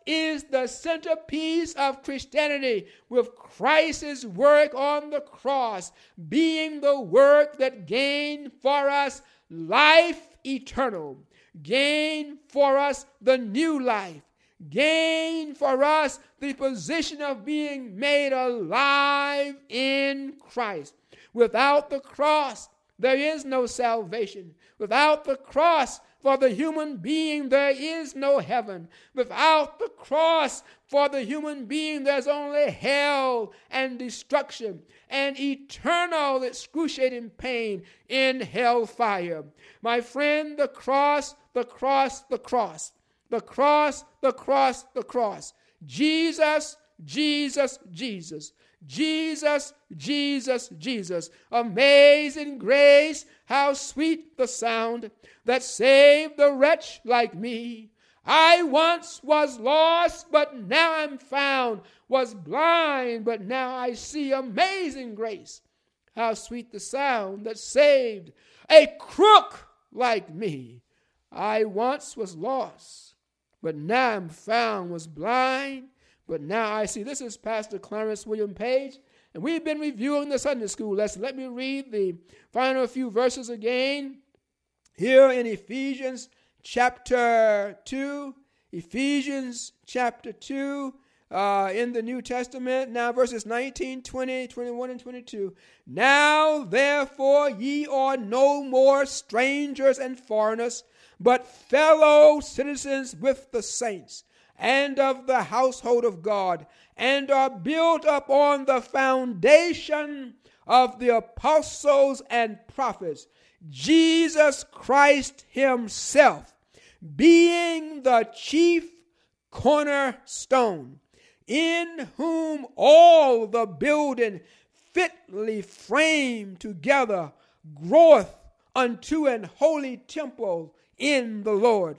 is the centerpiece of Christianity, with Christ's work on the cross being the work that gained for us life eternal, gained for us the new life, gained for us the position of being made alive in Christ. Without the cross, there is no salvation. Without the cross, for the human being, there is no heaven. Without the cross, for the human being, there's only hell and destruction and eternal excruciating pain in hellfire. My friend, the cross, the cross, the cross, the cross, the cross, the cross. Jesus, Jesus, Jesus. Jesus, Jesus, Jesus. Amazing grace, how sweet the sound that saved a wretch like me. I once was lost, but now I'm found, was blind, but now I see. Amazing grace, how sweet the sound that saved a crook like me. I once was lost, but now I'm found, was blind, but now I see. This is Pastor Clarence William Page, and we've been reviewing the Sunday school lesson. Let me read the final few verses again. Here in Ephesians chapter two, Ephesians chapter two, uh, in the New Testament, now verses nineteen, twenty, twenty-one, and twenty-two. Now, therefore, ye are no more strangers and foreigners, but fellow citizens with the saints, and of the household of God, and are built up on the foundation of the apostles and prophets, Jesus Christ himself being the chief cornerstone, in whom all the building fitly framed together groweth unto an holy temple in the Lord,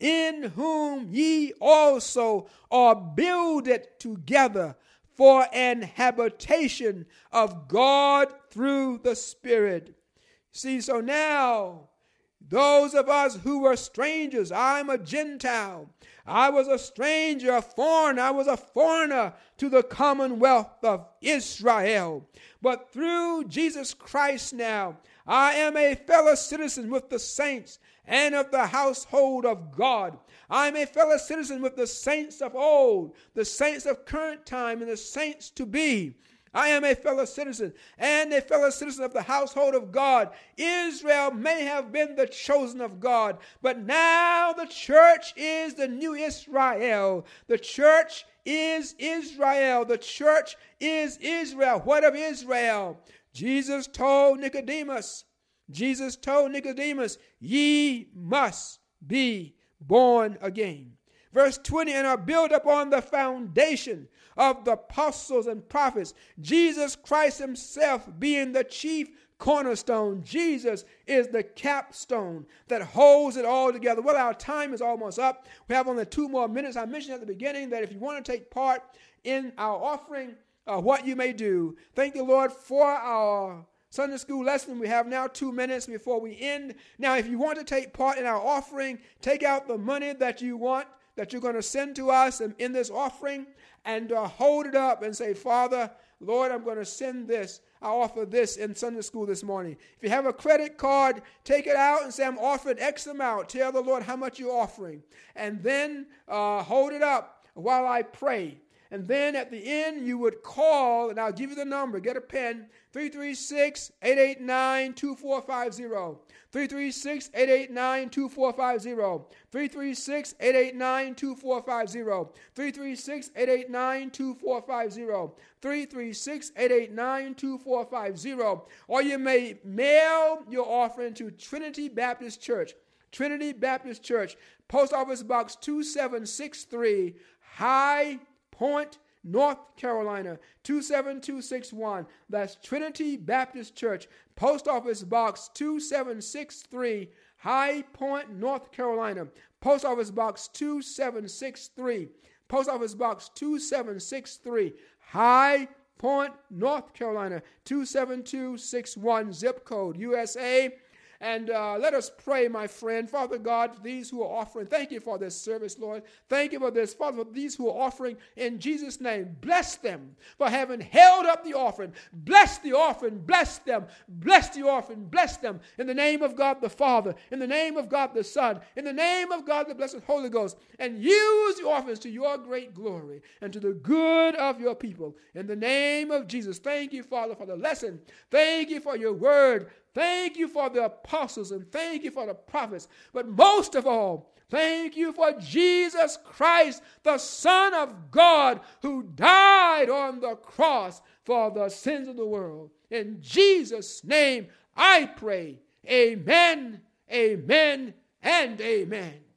in whom ye also are builded together for an habitation of God through the Spirit. See, so now, those of us who were strangers, I'm a Gentile. I was a stranger, a foreigner. I was a foreigner to the commonwealth of Israel. But through Jesus Christ now, I am a fellow citizen with the saints and of the household of God. I'm a fellow citizen with the saints of old, the saints of current time, and the saints to be. I am a fellow citizen and a fellow citizen of the household of God. Israel may have been the chosen of God, but now the church is the new Israel. The church is Israel. The church is Israel. What of Israel? Jesus told Nicodemus, Jesus told Nicodemus, ye must be born again. Verse twenty, and are built up on the foundation of the apostles and prophets, Jesus Christ himself being the chief cornerstone. Jesus is the capstone that holds it all together. Well, our time is almost up. We have only two more minutes. I mentioned at the beginning that if you want to take part in our offering, uh, what you may do. Thank the Lord for our Sunday school lesson. We have now two minutes before we end. Now, if you want to take part in our offering, take out the money that you want, that you're going to send to us in, in this offering, and uh, hold it up and say, Father, Lord, I'm going to send this. I offer this in Sunday school this morning. If you have a credit card, take it out and say, I'm offering X amount. Tell the Lord how much you're offering. And then uh, hold it up while I pray. And then at the end, you would call, and I'll give you the number. Get a pen, three three six, eight eight nine, two four five zero. three three six, eight eight nine, two four five zero. three three six, eight eight nine, two four five zero. three three six, eight eight nine, two four five zero. three three six, eight eight nine, two four five zero. Or you may mail your offering to Trinity Baptist Church. Trinity Baptist Church, Post Office Box two seven six three, High Point, North Carolina, two seven two six one. That's Trinity Baptist Church, Post Office Box two seven six three, High Point, North Carolina. Post Office Box two seven six three. Post Office Box two seven six three, High Point, North Carolina, two seven two six one, zip code, U S A. And uh, let us pray, my friend. Father God, these who are offering, thank you for this service, Lord. Thank you for this. Father, for these who are offering in Jesus' name, bless them for having held up the offering. Bless the offering. Bless them. Bless the offering. Bless them. In the name of God the Father, in the name of God the Son, in the name of God the blessed Holy Ghost, and use the offerings to your great glory and to the good of your people. In the name of Jesus, thank you, Father, for the lesson. Thank you for your word. Thank you for the apostles, and thank you for the prophets. But most of all, thank you for Jesus Christ, the Son of God, who died on the cross for the sins of the world. In Jesus' name I pray. Amen, amen, and amen.